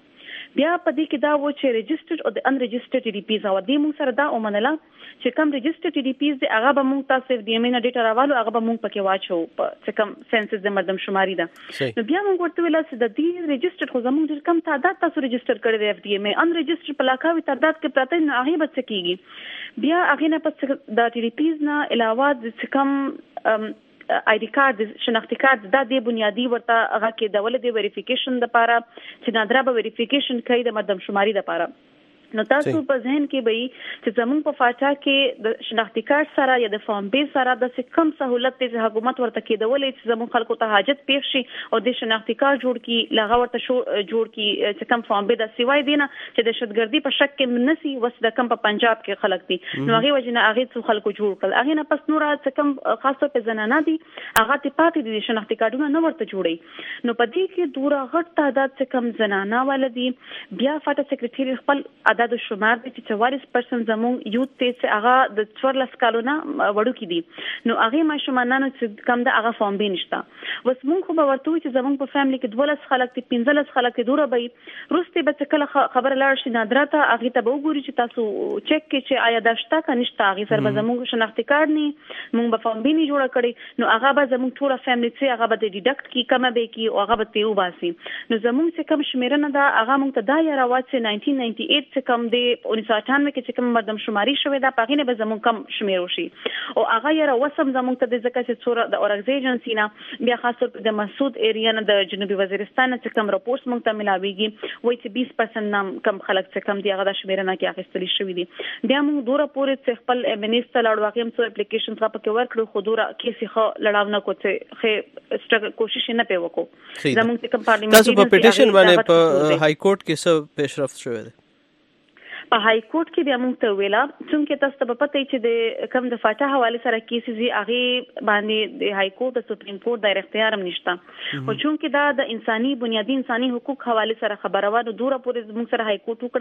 بیا په دې کې دا و چې ريجسترډ او د ان ريجسترډ ټي ډي پیز او د موږ سره دا اومنله چې کوم ريجسترډ ټي ډي پیز دی هغه به موږ تاسو د ډي ام نه ډیټا راوالو هغه به موږ پکې واچو په کوم سنسس د مردم شماري ده نو بیا موږ ورته ویل چې د دې ريجسترډ خو زموږ ډیر کم تعداد تاسو ريجستر کړی دی اف ډي ام ان ريجسترډ په لاکاوي تعداد کې پراته نه هغه به څه کیږي بیا هغه نه پس د ټي ډي پیز نه علاوه د کوم آی ډي کارت شناختی کارت دا د بنیادی ورته هغه کې د ولې د ویریفیکیشن لپاره چې نادره به ویریفیکیشن کوي د مردم شماري لپاره نو تاسو په ذهن کې به چې زموږ په فاټا کې د شناختی کارت سره یا د فارم بیس سره د کم سہولت د حکومت ورته کېدولې چې زموږ خلکو ته حاجت پیښ شي او د شناختی کارت جوړ کی لغه ورته جوړ کی چې کم فارم بیس د سیوای دینه چې د شتګردي په شک کې منسي وس د کم په پنجاب کې خلک دي نو هغه وجنه هغه څو خلکو جوړ کړل هغه نه پس نور چې کم خاصه په زنانه دي هغه ته پاتې دي شناختی کارتونه نه ورته جوړي نو په دې کې دوره غټ تعداد چې کم زنانه ولدي بیا فاټا سیکریټری خپل عدد شمار دي چې 44% زموږ یوت ته چې هغه د 14 کالونه وړو کې دي نو هغه ماشومانانو چې کم د هغه فارم به نشته وس مونږ خو به ورته چې زموږ په فیملی کې 12 خلک دي 15 خلک دي دوره به روسته به کله خبر لاړ شي نادراته هغه ته به وګوري چې تاسو چک کې چې آیا داشته کا نشته هغه سره به زموږ شناختی کارت نه مونږ به فارم به نه جوړ کړي نو هغه به زموږ ټول فیملی چې هغه به ډیډکټ کی کمه به کی او هغه به تیو باسي نو زموږ څخه کم شمیرنه دا هغه مونږ ته دا یا راوات چې 1998 څخه کم دی 1998 کې چې کوم مردم شماري شوې ده پاغینه به زموږ کم شمیر وشي او هغه یې راوسم زموږ ته د ځکه چې څوره د اورګز ایجنسی نه بیا خاصه د مسعود ایریا نه د جنوبي وزیرستان چې کوم راپورټ موږ ته ملاويږي وایي چې 20% نام کم خلک چې کم دی هغه د شمیرنه کې اخیستل شوې دي بیا موږ دوره پورې چې خپل منیسټر لاړ واقعي څو اپلیکیشن را پکې ورکړو خو دوره کیسې خو لړاو نه کوڅه خې سټرګل کوشش نه پې وکړو زموږ چې کوم پارلیمنت تاسو په پټیشن باندې په های کورټ کې څه پیشرفت شوې ده په های کورټ کې بیا موږ ته ویلا چې تاسو ته پته چې د کم د فاټا حواله سره کیسز هغه باندې د های کورټ د سپریم کورټ د اختیار هم نشته او چې دا د انساني بنیادی انساني حقوق حواله سره خبره و دوره پورې موږ سره های کورټ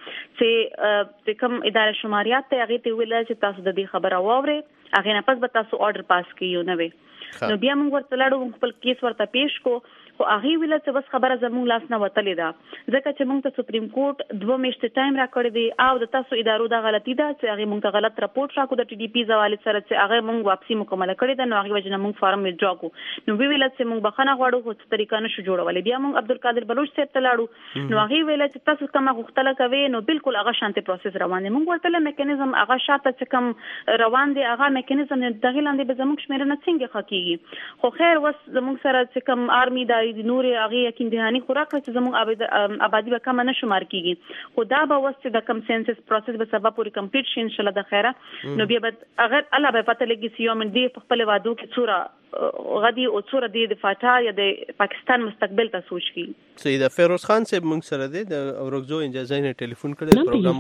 وکړه چې کم اداره شماریات ته هغه ته ویل چې تاسو د دې خبره واوري هغه نه پس به تاسو آرډر پاس کیو نه وي نو بیا موږ ورته لاړو خپل کیس ورته پیش کو خو هغه ویل چې بس خبره زموږ لاس نه وتلې ده ځکه چې موږ ته سپریم کورټ 2 میاشتې ټایم را کړی دی او د تاسو ادارو دا غلطي ده چې هغه موږ ته غلط راپورټ راکو د ټي ډي پی زوالي سره چې هغه موږ واپسی مکمل کړی ده نو هغه وجنه موږ فارم ویډرا کو نو ویل چې موږ بخنه غواړو خو څه طریقه نشو جوړولې بیا موږ عبدالقادر بلوچ صاحب ته لاړو نو هغه ویل چې تاسو کومه غوښتنه کوي نو بالکل هغه شانتي پروسس روان دی موږ ورته میکانیزم هغه شاته چې کوم روان دی هغه میکانیزم دغه لاندې به زموږ شمیرنه څنګه حقيقي خو خیر وس زموږ سره چې کوم آرمي د نور هغه یقین دهانی خوراک چې زموږ آبادی به کم نه شمار کیږي خو دا به وسته د کم سنسس پروسس به سبب پوری کمپلیټ شي ان شاء الله د خیره نو بیا به اگر الله به پته لګي چې یو من دی په خپل وادو کې څوره غدي او څوره دی د فاټا یا د پاکستان مستقبل ته سوچ کی سید فیروز خان صاحب موږ سره دی د اورګزو اجازه نه ټلیفون کړی پروګرام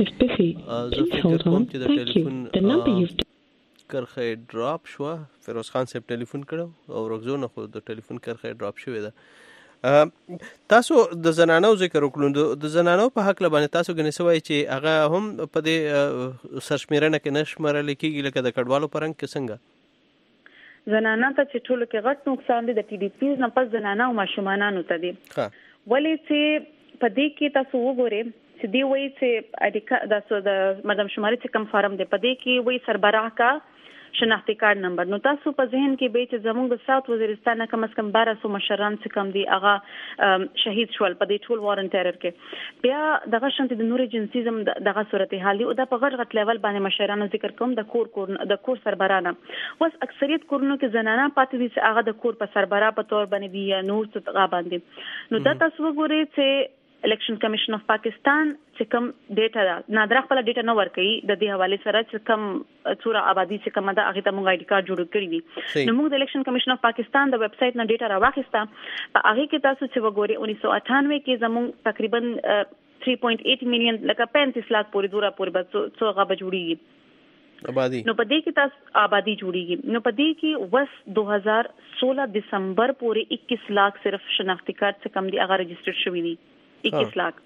او زه فکر کوم چې د ټلیفون کرخه ډراپ شو فیروز خان صاحب ټلیفون کړو او اورګزو نه خو د ټلیفون کرخه ډراپ شوې ده تاسو د زنانو ذکر وکړو د زنانو په حق لبانه تاسو غنې سوای چې هغه هم په دې سرشمیرنه کې نشمرل کېږي لکه د کډوالو پرنګ کې څنګه زنانه ته چې ټول کې غټ نقصان دي د ټي ډي پی نه پس زنانه او ماشومانانو ته دي ولې چې په دې کې تاسو وګورئ چې دی وایي چې د مردم شماري چې کم فارم دی په دې کې وایي سربراہ کا شناختی کارت نمبر نو تاسو په ذهن کې به چې زموږ د ساوث وزیرستان نه کم از کم 1200 مشران څخه کم دي هغه شهید شول په دې ټول وارن ټیرر کې بیا دغه شانت د نور ایجنسیزم دغه صورتحال دی او د په غټ غټ لیول باندې مشرانو ذکر کوم د کور سربرانه وس اکثریت کورونو کې زنانه پاتې دي چې هغه د کور په سربراه په تور باندې دی یا نور څه غا باندې نو دا تاسو وګورئ چې الیکشن کمیشن اف پاکستان چې کوم ډیټا نادره خپل ډیټا نه ورکړي د دې حواله سره چې کوم څوره آبادی چې کومه د هغه ته موږ آی ډي کارت جوړ کړی دي نو موږ د الیکشن کمیشن اف پاکستان د ویب سټ نه ډیټا راوخسته په هغه کې تاسو چې وګورئ 1998 کې زموږ تقریبا 3.8 میلیون لکه 35 لک پورې دوره پورې به څو غا جوړیږي آبادی نو په دې کې تاسو آبادی جوړیږي نو په دې کې وس 2016 دسمبر پورې 21 लाख صرف شناختی کارت څخه کم دي هغه رجسٹر شوی دي 21 लाख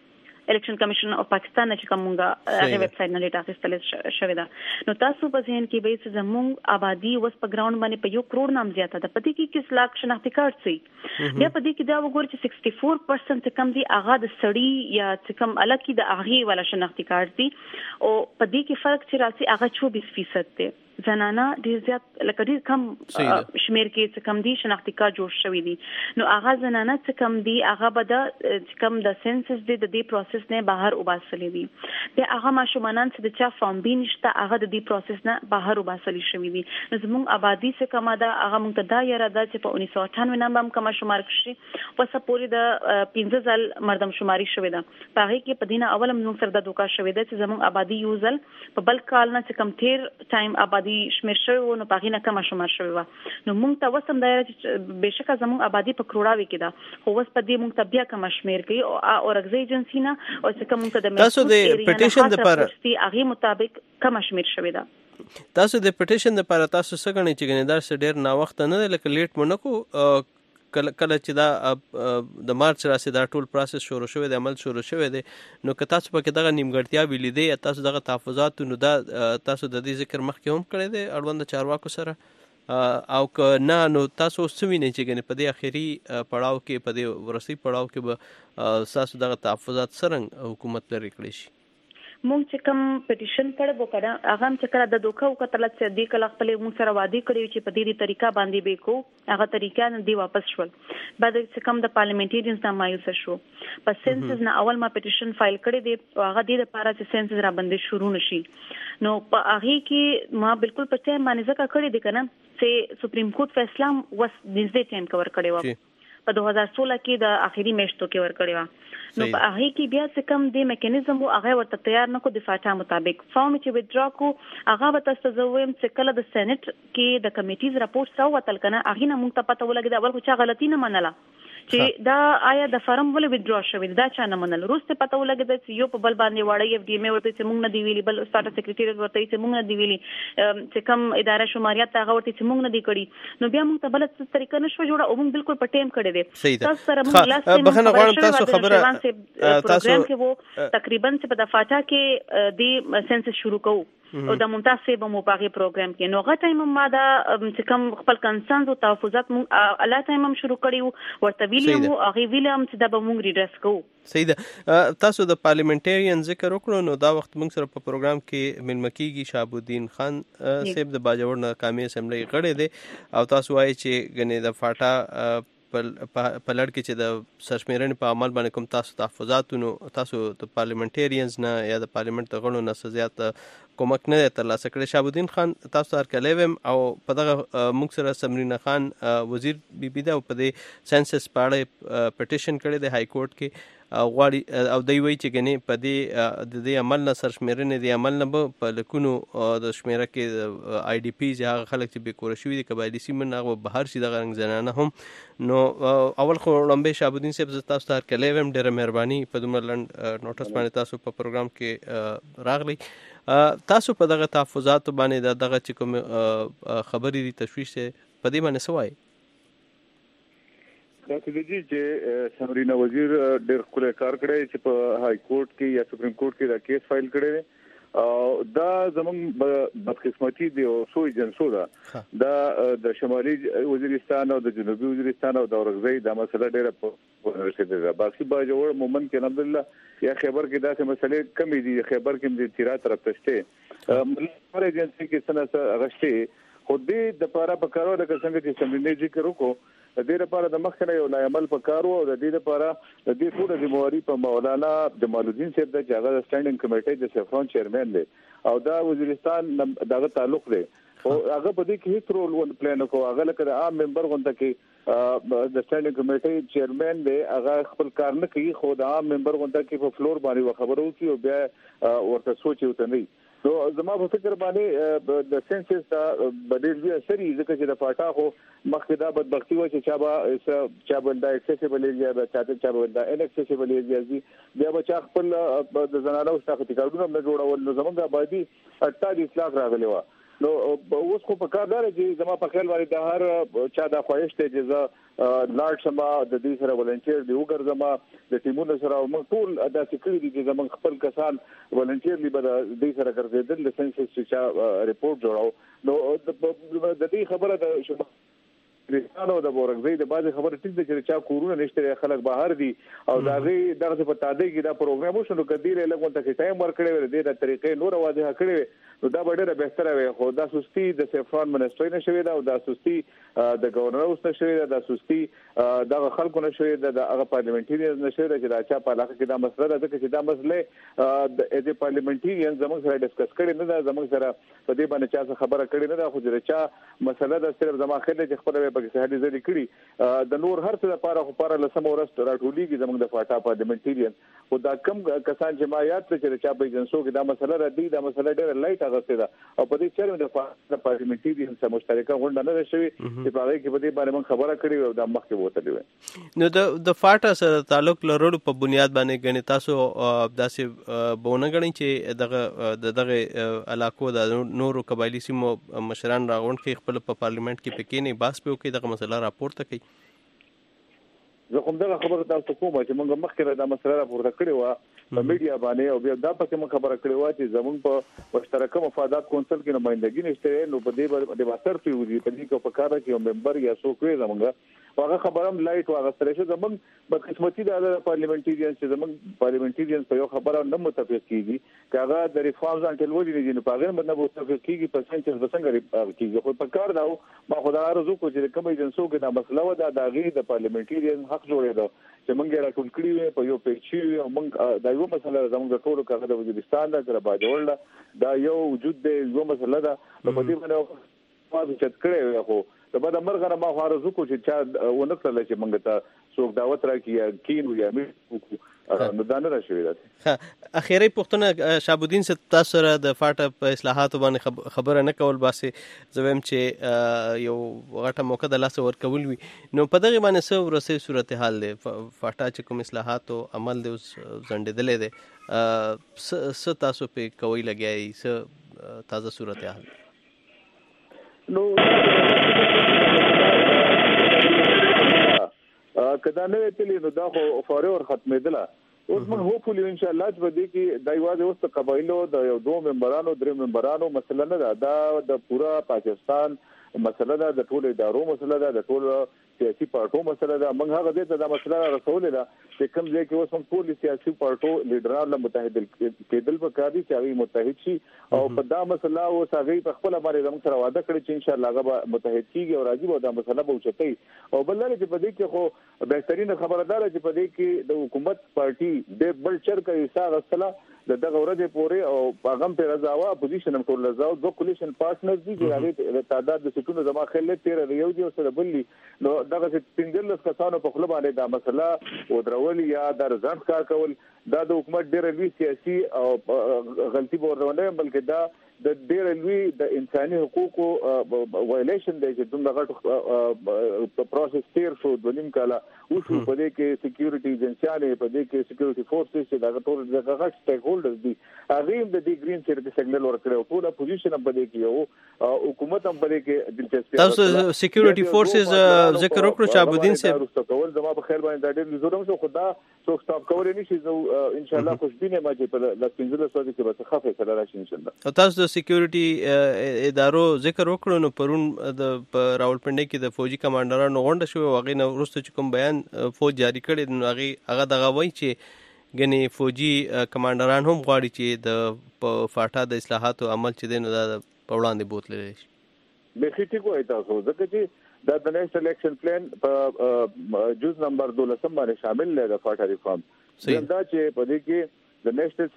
الیکشن کمیشن اف پاکستان چې کومه هغه ویب سټ نه ډیټا اخیستل شوی دا. نو تاسو په ذهن کې به چې زموږ آبادی وس په ګراوند باندې په 1 کروڑ نام زیاته ده، پدې کې 21 لک شناختی کارت سي بیا پدې کې دا وګور چې 64% کم دي هغه د سړی یا چې کم الکی د اغي ولا شناختی کارت دي، او پدې کې فرق چې راسي هغه 24% دی. زنانه ډیر زیات لکه ډیر کم شمیر کې چې کم دي شناختی کارت جوړ شوی دي. نو هغه زنانه چې کم دي هغه به د کم د سنسس د دې پروسس نه بهر وباسلې دي. بیا هغه ماشومان چې د چا فارم بي نشته هغه د دې پروسس نه بهر وباسلې شوی دي. نو زموږ آبادی څخه کم ده هغه موږ ته دا یاره ده چې په 1998 نام هم کم شمار شي وسه پوری د 15 ځل مردم شماري شوی ده. په هغه کې په دینه اول موږ سره د دوکا شوی ده چې زموږ آبادی یوزل په بل کال نه چې کم تیر ټایم آبادی شمیر شوی نو په غینه کم شمار شوی و. نو موږ ته وسم دایره چې بهشکه زموږ آبادی په کروڑاوي کې ده، خو وس په دې موږ ته بیا کم شمیر کوي او اورګزي ایجنسی نه او چې کوم ته د تاسو د پټیشن لپاره هغه مطابق کم شمیر شوی ده. تاسو د پټیشن لپاره تاسو څه غنئ چې ګنې دا ډېر نا وخت نه دی لکه لیټ مونږ کو کله چې دا د مارچ راسي دا ټول پروسس شروع شوی دی، عمل شروع شوی دی، نو که تاسو پکې دغه نیمګړتیا ویلې دی تاسو دغه تحفظات نو دا تاسو د دې ذکر مخکې هم کړی دی اړوند چارواکو سره او که نه نو تاسو سوینه چې ګنې په دې اخیری پړاو کې په دې ورسي پړاو کې به تاسو دغه تحفظات سره حکومت لري کړی شي. مونږ چې کوم پټیشن کړه وکړه هغه هم چې کړه د دوکه او کتل چې دې کله خپل مونږ سره وادي کړی چې په دې طریقه باندې به کو هغه طریقه نه دی واپس شول. بعد چې کوم د پارلیمنټریانز د مایوس شو په سنسس نه اول ما پټیشن فایل کړی دی هغه د لپاره چې سنسس را باندې شروع نشي. نو په هغه کې ما بالکل په ټیم باندې ځکه کړی دی کنه چې سپریم کورټ فیصله وس نږدې ټیم کور کړی و په 2016 کې د اخیری میاشتو کې ور کړی و. نو په هغه کې بیا څه کم دی میکانیزم او هغه ورته تیار نه کو د فاټا مطابق فارم چې وډرا کو هغه به تاسو زویم چې کله د سېنات کې د کمیټیز راپورټ سره وتل کنه هغه نه مونږ ته پته ولګی دا اول خو چا غلطی نه منله چې دا آیا د فارم ولې وډرا شوی دا چا نه منل. روسته پته ولګی چې یو په بل باندې وړي اف ډي ام ورته چې مونږ نه دی ویلي بل سټاټ سیکریټریټ ورته چې مونږ نه دی ویلي چې کوم اداره شماریات هغه ورته چې مونږ نه دی کړی. نو بیا مونږ ته بل څه طریقه نشو جوړه او مونږ بالکل په ټیم کړی دی. تاسو سره مونږ لاس بخنه غواړم تاسو خبره پروګرام کې وو تقریبا چې په د فاټا کې دی سنسس شروع کوو او د منتاسب مو باغي پروګرام کې نو غټه ټایم ما دا چې کوم خپل کنسرنز او تحفظات مونږ الله ټایم هم شروع کړیو ورته ویلیم او هغه ویلم چې دا به مونږ ریډرس کوو. صحیح ده. تاسو د پارلیمنټریان ذکر وکړو نو دا وخت موږ سره په پروګرام کې ملمکیږي شهاب الدین خان صاحب د باجوړ ناکامي اسمبلی غړی دی او تاسو وایي چې غنې د فاټا په لړ کې چې د سرشمیرنې په عمل باندې کوم تاسو تحفظاتونو تاسو د پارلیمنټریانز نه یا د پارلیمنت د غړو نه زیات کومک نه ترلاسه کړی. شهاب الدین خان تاسو هرکلی ویم او په دغه موږ سره سمرینا خان وزیر بي بي دا په دې سنسس په اړه پټیشن کړی دی های کورټ کې غواړي او دوی وایي چې ګنې په دې د دې عمل نه سرشمیرنې د عمل نه به په لکونو د شمیره کې آی ډي پیز یا هغه خلک چې بېکوره شوي دي قبایلي سیمې نه هغه بهر شي دغه رنګ زنانه هم. نو اول خو لمبې شهاب الدین صاحب زه تاسو ته هرکلی ویم ډېره مهرباني په دومره لنډ نوټس باندې تاسو په پروګرام کې راغلی. تاسو په دغه تحفظاتو باندې دغه چې کوم خبرې دي تشویش په دې باندې څه وایي؟ دا کېږي چې سمرینا وزیر ډېر ښکلی کار کړی چې په های کورټ کې یا سپریم کورټ کې دا کیس فایل کړی دی او دا زمونږ بدقسمتي دی او څو ایجنسو ده دا د شمالي وزیرستان او د جنوبي وزیرستان او د اورګزۍ دا مسله ډېره په رسېدلې ده. باقي باجوړ مومن کې الحمدلله یا خیبر کې داسې مسلې کمې دي. خیبر کې د تیرا طرف ته شته ملي ایجنسي کې څنګه غشته خو دې د پاره په کارو د څنګه چې سمرینې ذکر وکړو د دې لپاره د مخکنه یو عمل په کارو او د دې لپاره د دې ټول ذمہواری په مولانا جمال الدین صاحب د هغه سټانډینګ کمیټې د سفرون چیرمن دی او دا وزیرستان دغه تعلق دی او هغه په دې کې هیڅ رول ون پلان کو هغه لکه عام ممبر غونډه کې د سټانډینګ کمیټې چیرمن دی هغه خپل کار نه کوي خو د عام ممبر غونډه کې په فلور باندې خبرو کوي او بیا ورته سوچ وته نه. نو زما په فکر باندې د سنسس دا بدل دی سری ځکه چې د فاټا خو مخکې دا بدبختی و چې چا بندا اکسیسیبل ایریا دا چا بندا ان اکسیسیبل ایریا دي بیا به خپل د زنانو ستاسو ټیکاډونه نه جوړول نو زمونږ آبادی 28 لاکھ راغلی و نو اوس خو په کار دار چې زما په خیال باندې د هر چا د خواهش ته اجازه لاړ شمه د دې سره ولنټیر دی وګرځم د ټیمونو سره موږ ټول ادا کړی دي چې زموږ خپل کسان ولنټیر لی به د دې سره ګرځیدل د سنسس چې ریپورت جوړاو نو د دې خبره د شمه رسانو د بورګزي د بعض خبره ټیک ده چې چا کورونه نشته خلک بهر دي او داغي دغه په تاده کې دا پروګرام وشو کدی له لګون ته ټایم ورکړي ور دي د طریقې نور واضحه کړي نو دا ډېره بهتره وي خو دا سستی د سیفران منسټری نشوي دا او دا سستی د گورنر اوس نشوي دا سستی د خلکو نشوي د هغه پارلیمنټریان نشوي چې دا چا په علاقه کې دا مسله ده چې دا مسله د پارلیمنټریان زموږ سره ډیسکس کړي نه دا زموږ سره په دې باندې چا خبره کړي نه دا خو چې چا مسله ده صرف زما خله چې خپل په سهادي ځلې کړي د نور هر څه لپاره خو پر لسم ورست راټولېږي زموږ د فاټا پارلیمنټریان خو دا کم کسان چې ما یاد کړ چې چا په جنسو کې دا مسله را دي دا مسله ډېر لایټ اغسته ده او په دې چیرې د فاټا پارلیمنټریان سره مشترکه غونډه نه شوي چې په هغه کې په دې باندې موږ خبره کړې او دا مخکې وته دی نو د فاټا سره تعلق لرلو په بنیاد باندې غني تاسو داسې بونه غني چې دغه علاقو د نورو قبایلی سیمو مشران راغونډ کې خپل په پارلیمنت کې پکې نه باس په کې دغه مسله راپورته کوي زه کوم دغه خبره تاسو کوم چې موږ مخکې دا مسله راپورته کړې و په میډیا باندې او بیا دا پکې موږ خبره کړې و چې زموږ په مشترکه مفادات کونسل کې نمائندګي نشته نو په دې باندې واسطر پیوږي په دې کې په کار کې یو ممبر یا څوک وي زموږ هغه خبرم لایټ واغ سره شو زموږ بدقسمتي د پارلیمنټریان چې زموږ پارلیمنټریان په یو خبره نه متفق کیږي کاغه د ریفارمز انټل وځي نه په هغه باندې متفق کیږي په سنچس بسنګ کیږي خو په کار داو ما خدای ارزو کو چې کوم ایجنسو کې دا مسله و دا غي د پارلیمنټریان حق جوړېدو چې موږ راټول کړی وي په یو پیچي او موږ دا یو مسله زموږ ټولو کاغه د وزیرستان د تر باجوړل دا یو وجود دی یو مسله ده په دې باندې ما چې کړی خو د بعد مرغه ما خو ارزو کو چې چا ونکړل چې موږ ته څوک دعوت راکړي کین یا مې نو دا نه شوی ده اخیری پښتنه شابودین سے تاسو سره د فاټا په اصلاحاتو باندې خبره نه کول باسي زویم چې یو غټه موقع د لاس ور کول وي نو په دغه باندې څه ورسې صورتحال دی فاټا چې کوم اصلاحاتو عمل دی اوس ځنډېدلې دی څه تاسو په کوي لګیای څه تازه صورتحال نو کدا نه تللی نو دا خو فوري ور ختمېدله اوس موږ هوپفولي ان شاء الله چې په دې کې د یوازې اوس قبایلو د یو دوه ممبرانو درې ممبرانو مسله نه ده دا د پورا پاکستان مسله ده د ټولو ادارو مسله ده د ټولو سیاسي پارټو مسله ده موږ هغه دې ته دا مسله رسولې ده چې کوم ځای کې اوس موږ ټول سیاسي پارټو لیډران له متحد کېدل په کار دي چې هغه متحد شي او په دا مسله او هغه په خپل باندې زموږ سره وعده کړی چې ان شاء الله هغه متحد کیږي او راځي او دا مسله به اوچتي او بل لري چې په دې کې خو بهترین خبردار چې په دې کې د حکومت پارټي د بل چرګ حصہ غسله دغه ورځې پورې او پیغام پر رضاوا اپوزیشن هم کول رضاو دوه کولیشن پارټنرز دي چې هغه تعداد د سټونو زما خلل 13 یو دی او سره بلی نو دغه څنګه کسانو په خپل باندې دا مسله ودرول یا د ځان کار کول دا د حکومت ډېر لوی سیاسي او غلطي ورونه بلکې دا د ډېر لوی د انساني حقوقو وایلیشن دی چې دومره غټ پروسس تیر شو د نیم کاله وشو په دې کې سکیورټي ایجنسیانې په دې کې سکیورټي فورسز چې دا ټول د غټ سټیک هولډرز دي هغه د دې گرین سیګنل ورکړو ټول اپوزیشن په دې کې یو حکومت هم په دې کې دلچسپي تاسو سکیورټي فورسز ذکر وکړو شابودین صاحب کول زما په خیر باندې دا ډېر زورم شو خدا څوک سټاپ کول نه شي ان شاء الله خوشبینه ما چې په لاسپینځله سوځي کې به خفه سره راشي ان شاء الله تاسو د سکیورټي ادارو ذکر وکړو نو پرون د راولپنډي کې د فوجي کمانډرانو غونډه شو هغه نو ورسته چې کوم بیان فوج جاری کړي نو هغه دغه وایي چې غني فوجي کمانډران هم غواړي چې د فاټا د اصلاحاتو عمل چې دین د پولاندې بوتلې شي به خېټي کوی تاسو ځکه چې د نېشنل اکشن پلان په جز نمبر 12 باندې شامل دی د فاټا ریفارم دا چې په دې کې د نېشنل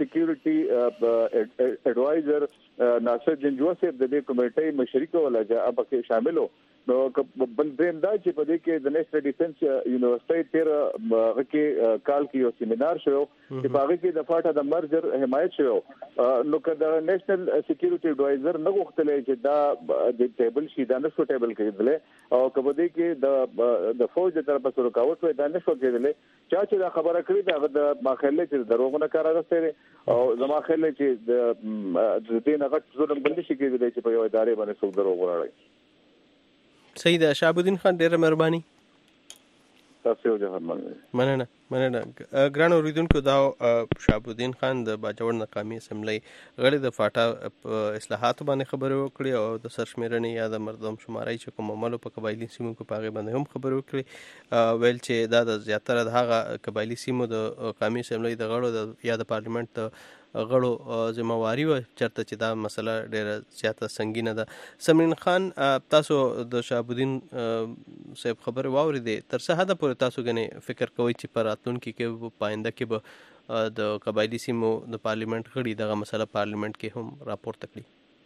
سکیورټي اډوایزر ناصر جنجوا صاحب د دې کمیټې مشرک ولا چې اب کې شامل نو بل دیم دا چې په دې کې د نېشنل ډیفنس یونیورسيټي تیر کې کال کې یو سیمینار شو چې په هغه کې د فاټا د مرجر حمایت شو نو که د نېشنل سکیورټي اډوایزر نه غوښتل چې دا د ټیبل شي دا نه شو ټیبل کېدل او کله دې کې د فوج د طرفه سره رکاوټ وای دا نه شو کېدل چې دا خبره کړې دا د ماخله چې دروغونه کار راځي او زما خله چې د دې نه غټ ظلم بل شي کېدل چې په یو ادارې باندې څوک دروغ وراړي صحیح ده. شهاب الدین خان ډېره مهرباني. تاسو جهان مننه ګران اوریدونکو دا شهاب الدین خان د باجوړ ناکامي اسمبلی غړي د فاټا اصلاحات باندې خبرې وکړي او د سرشمیرنې یا د مردم شماري چې کوم عملو په قبایلی سیمو کې پاغه باندې هم خبرې وکړي ویل چې دا د زیاتره د هغه قبایلی سیمو د قومي اسمبلی د غړو یا د پارلیمنت غړو ذمہواری و چرته چې دا مسله ډېره زیاته سنگینه ده. سمرین خان تاسو د شهاب الدین صاحب خبره واوریدې تر څه حد پورې تاسو غنې فکر کوئ چې پر راتلونکي کې پاینده کې به د قبایلی سیمو د پارلیمنت غړي دغه مسله پارلیمنت کې هم راپورته کړي؟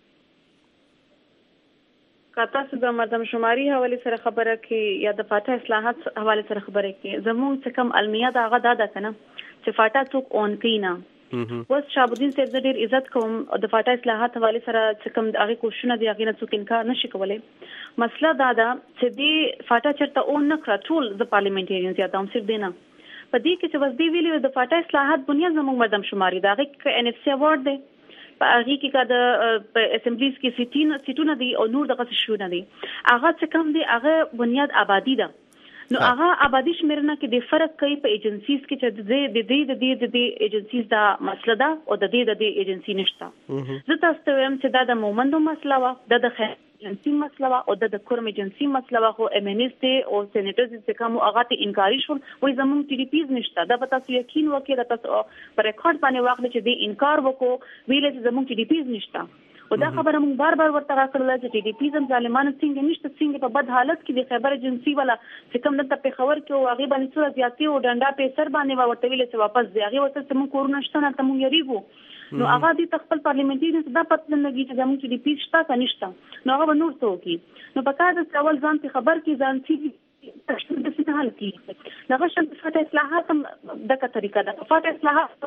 که تاسو د مردم شماري حواله سره خبره کې یا د فاټا اصلاحات حواله سره خبره کې زموږ څه کم علمیه دا غدا ده کنه چې فاټا څوک اون کینا وس شهاب الدین صاحب د ډیر عزت کوم د فاټا اصلاحات حواله سره چې کوم هغه کوششونه دی هغه نه څوک انکار نشي کولای. مسله دا ده چې دی فاټا چرته اون نه کړ ټول د پارلیمنټریانز یا د صرف دینه په دې کې چې وس دی ویلو د فاټا اصلاحات بنیاد زموږ مردم شماري دا هغه ان اف سی اوارد دی په هغه کې کا د اسمبلیز کې سیټونه دي او نور دغه شونه دي هغه څه کوم دی هغه بنیاد آبادی ده نو هغه آبادی شمیرنه کې د فرق کوي په ایجنسیز کې چې د ایجنسیز دا مسله ده او د ایجنسی نشته. زه تاسو ته وایم چې دا د مومندو مسله وا د خیر ایجنسی مسله وا او د کورم ایجنسی مسله وا خو ام ان اس ته او سېنیټرز چې کوم هغه ته انکاري شول وای زموږ ټي ډي پیز نشته دا به تاسو یقین وکړئ دا تاسو پر ریکارډ باندې واخلئ چې د انکار وکړو ویل چې زموږ ټي ډي پیز نشته او دا خبره موږ بار ورته راکړل چې ټي ډي پی زم ظالمانه څنګه نشته څنګه په بد حالت کې د خبر ایجنسی والا چې کوم د په خبر کې او هغه باندې څو زیاتې او ډنډا په سر باندې ورته ویل چې واپس دی هغه ورته موږ کورونه شته نه ته موږ یریږو نو هغه د خپل پارلیمنټری دا پته لګی چې زموږ ټي ډي پی شته که نشته نو هغه نور څه کوي نو په کار د اول ځان ته خبر کې ځان چې تشکیل د څه حل کی لغه شان فاټا اصلاحات دغه طریقه ده فاټا اصلاحات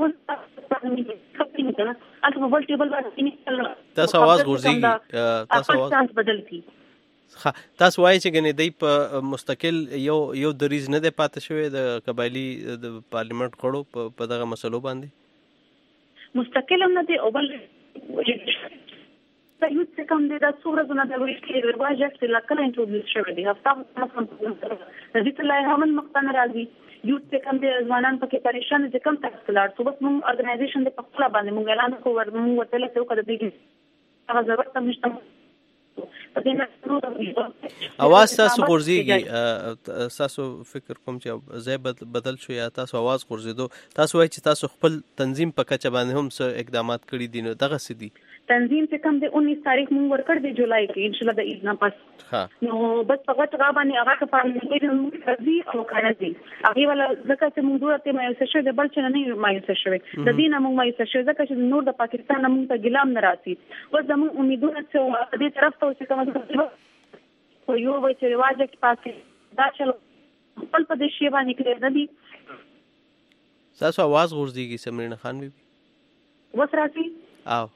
تاسو په ټیبل باندې تاسو आवाज ورزيږي تاسو بدل کی تاسو وایي چې غنې دی په مستقل یو دریز نه دی پاتې شوی د قبایلی د پارلیمنت غړو په دغه مسلو باندې مستقل هم نه دی او بل دا یو څه کوم دی دا څوره زونه د ویل ورواجه چې لکه انټروډیوس شوی دی هفته مثلا د دې لای هم مقتنع راځي یو څه کوم دی ځوانان پکې پریشان دي کوم تاسو لار صوبت موږ ارګنایزیشن د خپل باندې موږ اعلان کوو موږ ورته له څه کده دی هغه ضرورت هم نشته اواز تاسو غورځيږي تاسو فکر کوم چې زای بدل شو یا تاسو आवाज غورځیدو تاسو وایي چې تاسو خپل تنظیم په کچه باندې هم څه اقدامات کړی دي نو دغه سدي تنظیم چې کوم د 19 تاریخ مونږ ورکړ دی جولای کې ان شاء الله د عید نه پس نو بس هغه څنګه باندې هغه په پارلیمنت کې راځي او کارځي هغه ولا ځکه چې موږ ورته مایوسه شو د بل چې نه مایوسه شو د دین موږ مایوسه شو ځکه چې نور د پاکستان موږ ته ګلام نه راځي و زموږ امیدونه چې دې طرف ته چې کوم یو وای چې رواج کې پاتې دا چلو خپل په دې شی باندې کې نه دي تاسو आवाज غورځيږي سمرین خان بي وس راځي او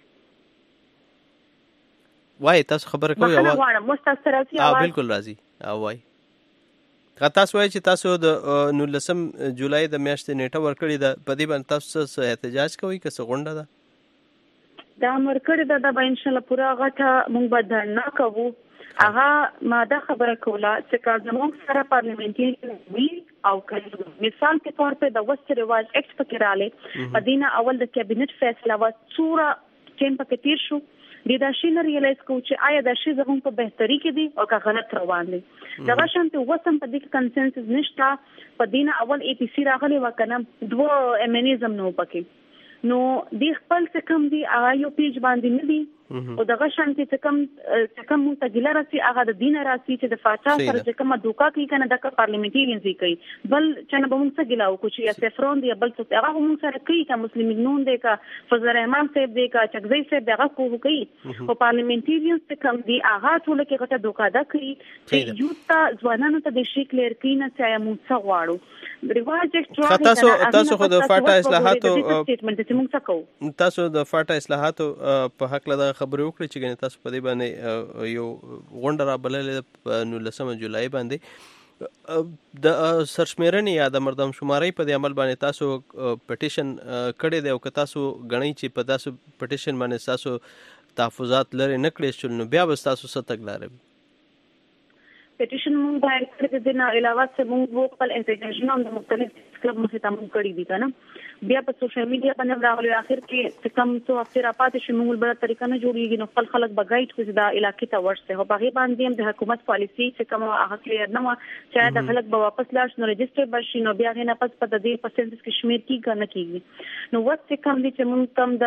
وای تاسو خبره کوي او مستثراتي او بالکل راځي او وای تاسو وای چې تاسو د 19 جولای د میاشتې نیټه ورکړی د پدی باندې تاسو احتجاج کوي که څه غونډه ده دا مرکړه د ان شاء الله پورا غټه مونږ بدل نه کوو هغه ماده خبره کوله چې زموږ سره پارلیمنټری وی او کله مثال په تور په د وست رواج اکټ پکې رااله پدینه اول د کابینټ فیصله و صوره چین پکې تیر شو دا شي نه ریلایز کو چې آیا دا شی زموږ په بهتري کې دي او که غلط روان دي دا شانته وسم په دې کنسنسس نشته پدینه اول ای پی سی راغلی وکنه دوه امنیزم نو پکې نو د خپل څه کم دي هغه یو پیج باندې نه دي او دغه شانتي چې کوم متګله راسي هغه د دین راسي چې د فاچا سره چې کومه دوکا کوي کنه د پارلیمنټریانز کوي بل چې نه به موږ څه ګلاو کو چې سفرون دی بل څه هغه موږ سره کوي که مسلمان نون دی که فضل الرحمن صاحب دی که چکزی صاحب دغه کوي او پارلیمنټریانز چې کوم دی هغه ټول کې غټه دوکا ده کوي چې یوتا ځوانانو ته د شي کلیر کین چې موږ څه غواړو تاسو خو د فاټا اصلاحاتو تاسو د فاټا اصلاحاتو په حق له خبرې وکړې چې ګنې تاسو په دې باندې یو غونډه را بللې په 19 جولای باندې د سرشمیرنې یا د مردم شمارۍ په دې عمل باندې تاسو پټیشن کړی دی او که تاسو غنئ چې په تاسو پټیشن باندې تاسو تحفظات لري نه کړی شول نو بیا به تاسو څه تګلارې پټیشن مونږ باید کړی د نه علاوه چې مونږ خپل انټرنیشنل د مختلف کلب مخې ته مونږ کړی دي کنه بیا په سوشل میډیا باندې راغلی اخر کې چې کوم څو هفته را پاتې شي مونږ بل طریقه نه جوړیږي نو خپل خلک بغایټ خو د علاقې ته ورسته هو باغې باندې هم د حکومت پالیسی چې کوم هغه کلیر نه و چې د خلک به واپس لاړ شي نو رجسټر بشي نو بیا نه پس په دې پرسنټیج کې شمیر کیږي نه کیږي نو وخت چې کوم دي چې مونږ کم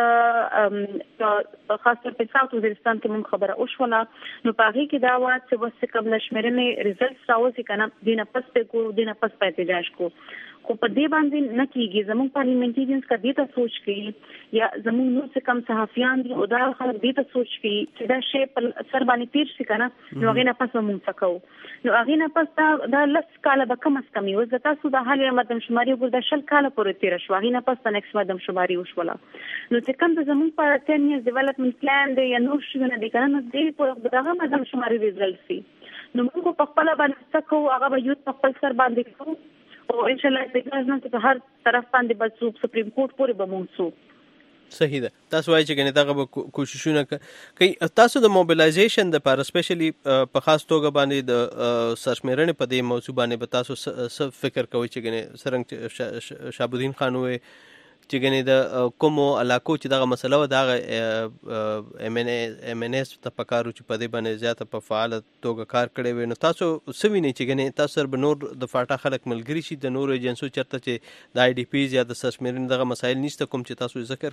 د خاص تر په ساوث وزیرستان کې مونږ خبره اوښوله نو باغې کې دا و چې وسه کوم نشمرنې ریزلټس راوځي کنه دینه پس په کو دینه پس په احتجاج کو خو په دې باندې نه کیږي زموږ پارلیمنټریانز کا دې ته سوچ کوي یا زموږ نور څه کم صحافیان دي او دا خلک دې ته سوچ کوي چې دا شی په سر باندې تیر شي کنه نو هغه نه پس موږ څکو نو هغه نه پس دا لس کاله به کم از کم یو تاسو د حال مردم شماري وګور د شل کاله پورې تیر شو هغه نه پس د نیکس مردم شماري وشوله نو چې کوم د زموږ په 10 years development plan دی یا نور شي نه دي کنه نو دې په دغه مردم شماري ریزلټ سي نو موږ په خپل باندې څکو هغه به یو په خپل سر باندې کوو او ان شاء الله د نن په هر طرف باندې به سپریم کورټ پورې به مونږ صحیح ده تاسو وایي چې ګنې دغه به کوششونه کوي تاسو د موبیلایزیشن د لپاره سپیشلی په خاص توګه باندې د سرشمیرنې په دې موضوع باندې به تاسو څه فکر کوئ چې ګنې څرنګه شهابالدین خان وایي چې ګنې د کومو علاقو چې دغه مسله و دغه ام ان ایس ته پکارو چې په دې باندې زیاته په فعال توګه کار کړی وي نو تاسو څه وینئ چې ګنې تاسو سره به نور د فاټا خلک ملګري شي د نورو ایجنسو چېرته چې د آی ډي پیز یا د سرشمیرنې دغه مسایل نشته کوم چې تاسو ذکر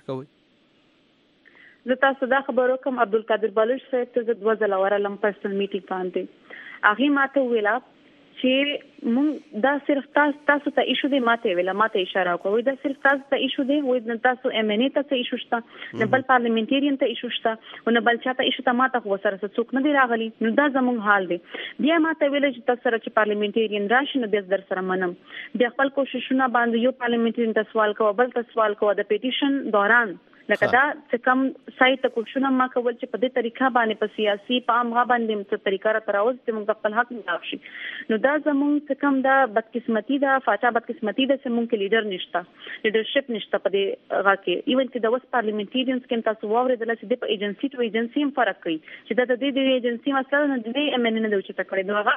کوئ زه تاسو دا خبرو کوم عبدالقادر بلوچ صاحب ته زه 2 ځله ورغلم پرسنل میټینګ باندې هغې ماته وویله چې مونږ دا صرف تاسو ته ایشو دی ماته اشاره کوي دا صرف تاسو ته ایشو دی وای تاسو ام ان ای ته ایشو شته نه بل پارلیمنټریان ته ایشو شته او نه بل چاته ایشو ته ماته خو سره څوک نه دی راغلی نو دا زموږ حال دی بیا ماته ویل چې تاسو سره چې پارلیمنټریان راشي نو بیا در سره منم بیا خپل کوششونه باندې یو پارلیمنټریان ته سوال کوو بل ته سوال کوو د پیټیشن دوران لکه دا چې کوم سایت ته کوششونه ما کول چې په دې طریقه باندې په سیاسي په عامه باندې څه طریقه را تراوز چې موږ خپل حق نه شي نو دا زموږ چې کوم دا بدقسمتي دا فاټا بدقسمتي د سمون کې لیډر نشته لیډرشپ نشته په دې هغه کې ایون چې د وس پارلیمنټریانز کې تاسو واورېدل چې د ایجنسی ټو ایجنسی هم فرق کوي چې دا د دې ایجنسی مسله نه دی ام ان نه دوی چې تکړه دوه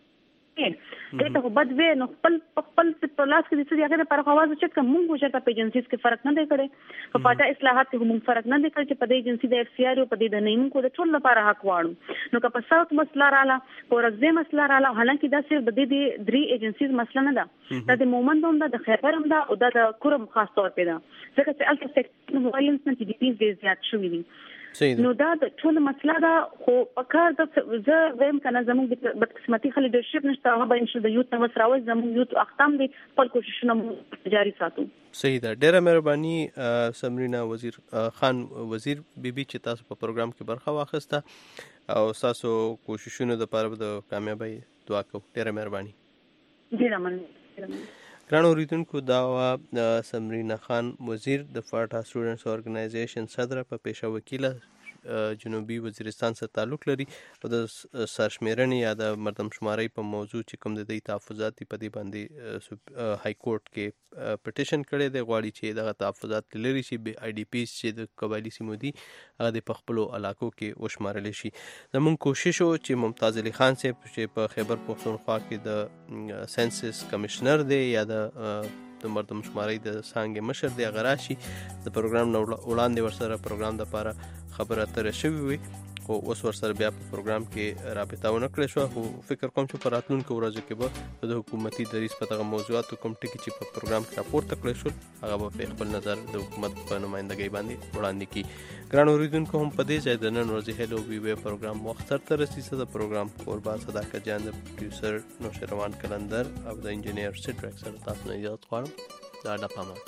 دې ته بد وی نو خپل په لاس کې د څه هغه لپاره خواځ چې کوم موږ چې په ایجنسیز کې فرق نه دی کړی په پاټا اصلاحات کې موږ فرق نه دی کړی چې په دې ایجنسی د اف سی آر او په دې د نیم کو د ټول لپاره حق واړو نو که په ساوث مسله رااله پورزه مسله رااله حالانکه دا صرف د دې درې ایجنسیز مسله نه ده د مومند هم د خیبر هم ده او د کورم خاص تور پیدا ځکه چې الټا سیکټر وایلنس نه چې د دې زیات شوې دي نو دا ټول مسله ده خو په کار د زه ویم کنه زموږ د بدقسمتي خلک لیډرشپ نشته هغه به انشاء الله یوت نو سراوي زموږ یوت اختام دي خپل کوششونه جاری ساتو صحیح ده ډیره مهرباني سمرینا وزیر خان وزیر بیبي چې تاسو په پروګرام کې برخه واخیسته او تاسو کوششونه د لپاره د کامیابی دعا کوم ډیره مهرباني ډیره مننه ګرانو اوریدونکو دا سمرینا خان وزیر د فاټا سټوډنټس ارګنایزیشن صدر په پیشه وکیله جنوبي وزیرستان سره تعلق لري او د سرشمیرنې یا د مردم شمارۍ په موضوع چې کوم د تحفظات په دې باندې های کورټ کې پټیشن کړی دی غواړي چې دغه تحفظات لري شي آی ډي پیز چې د قبایلي سیمو دي هغه د خپلو علاقو کې وشمارل شي زموږ کوشش و چې ممتاز علي خان صاحب چې په خیبر پښتونخوا کې د سنسس کمشنر دی یا د مردم شمارۍ د څانګې مشر دی هغه راشي د پروګرام نه وړاندې ورسره پروګرام د لپاره خبره اترې شوې وي خو اوس ورسره بیا په پروګرام کې رابطه ونه کړې شو. خو فکر کوم چې په راتلونکو ورځو کې به د حکومتي دریځ په دغه موضوعاتو کوم ټکي چې په پروګرام کې راپورته کړی شول هغه به په خپل نظر د حکومت په نمائندګۍ باندې وړاندې کړي. ګران اوریدونکو هم په دې ځای د نن ورځې هلو وی وی پروګرام وخت ته رسیدي. د پروګرام کوربه صداقت جان، د پروډوسر نوشروان کلندر او د انجینیر سټریک سره تاسو نه اجازه غواړم. دا د پامه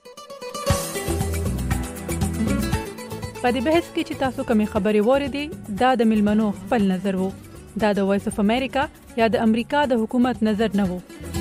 په دې بحث کې چې تاسو کومې خبرې واورېدې دا د ملمنو خپل نظر وو. دا د وایس اف امریکا یا د امریکا د حکومت نظر نه وو.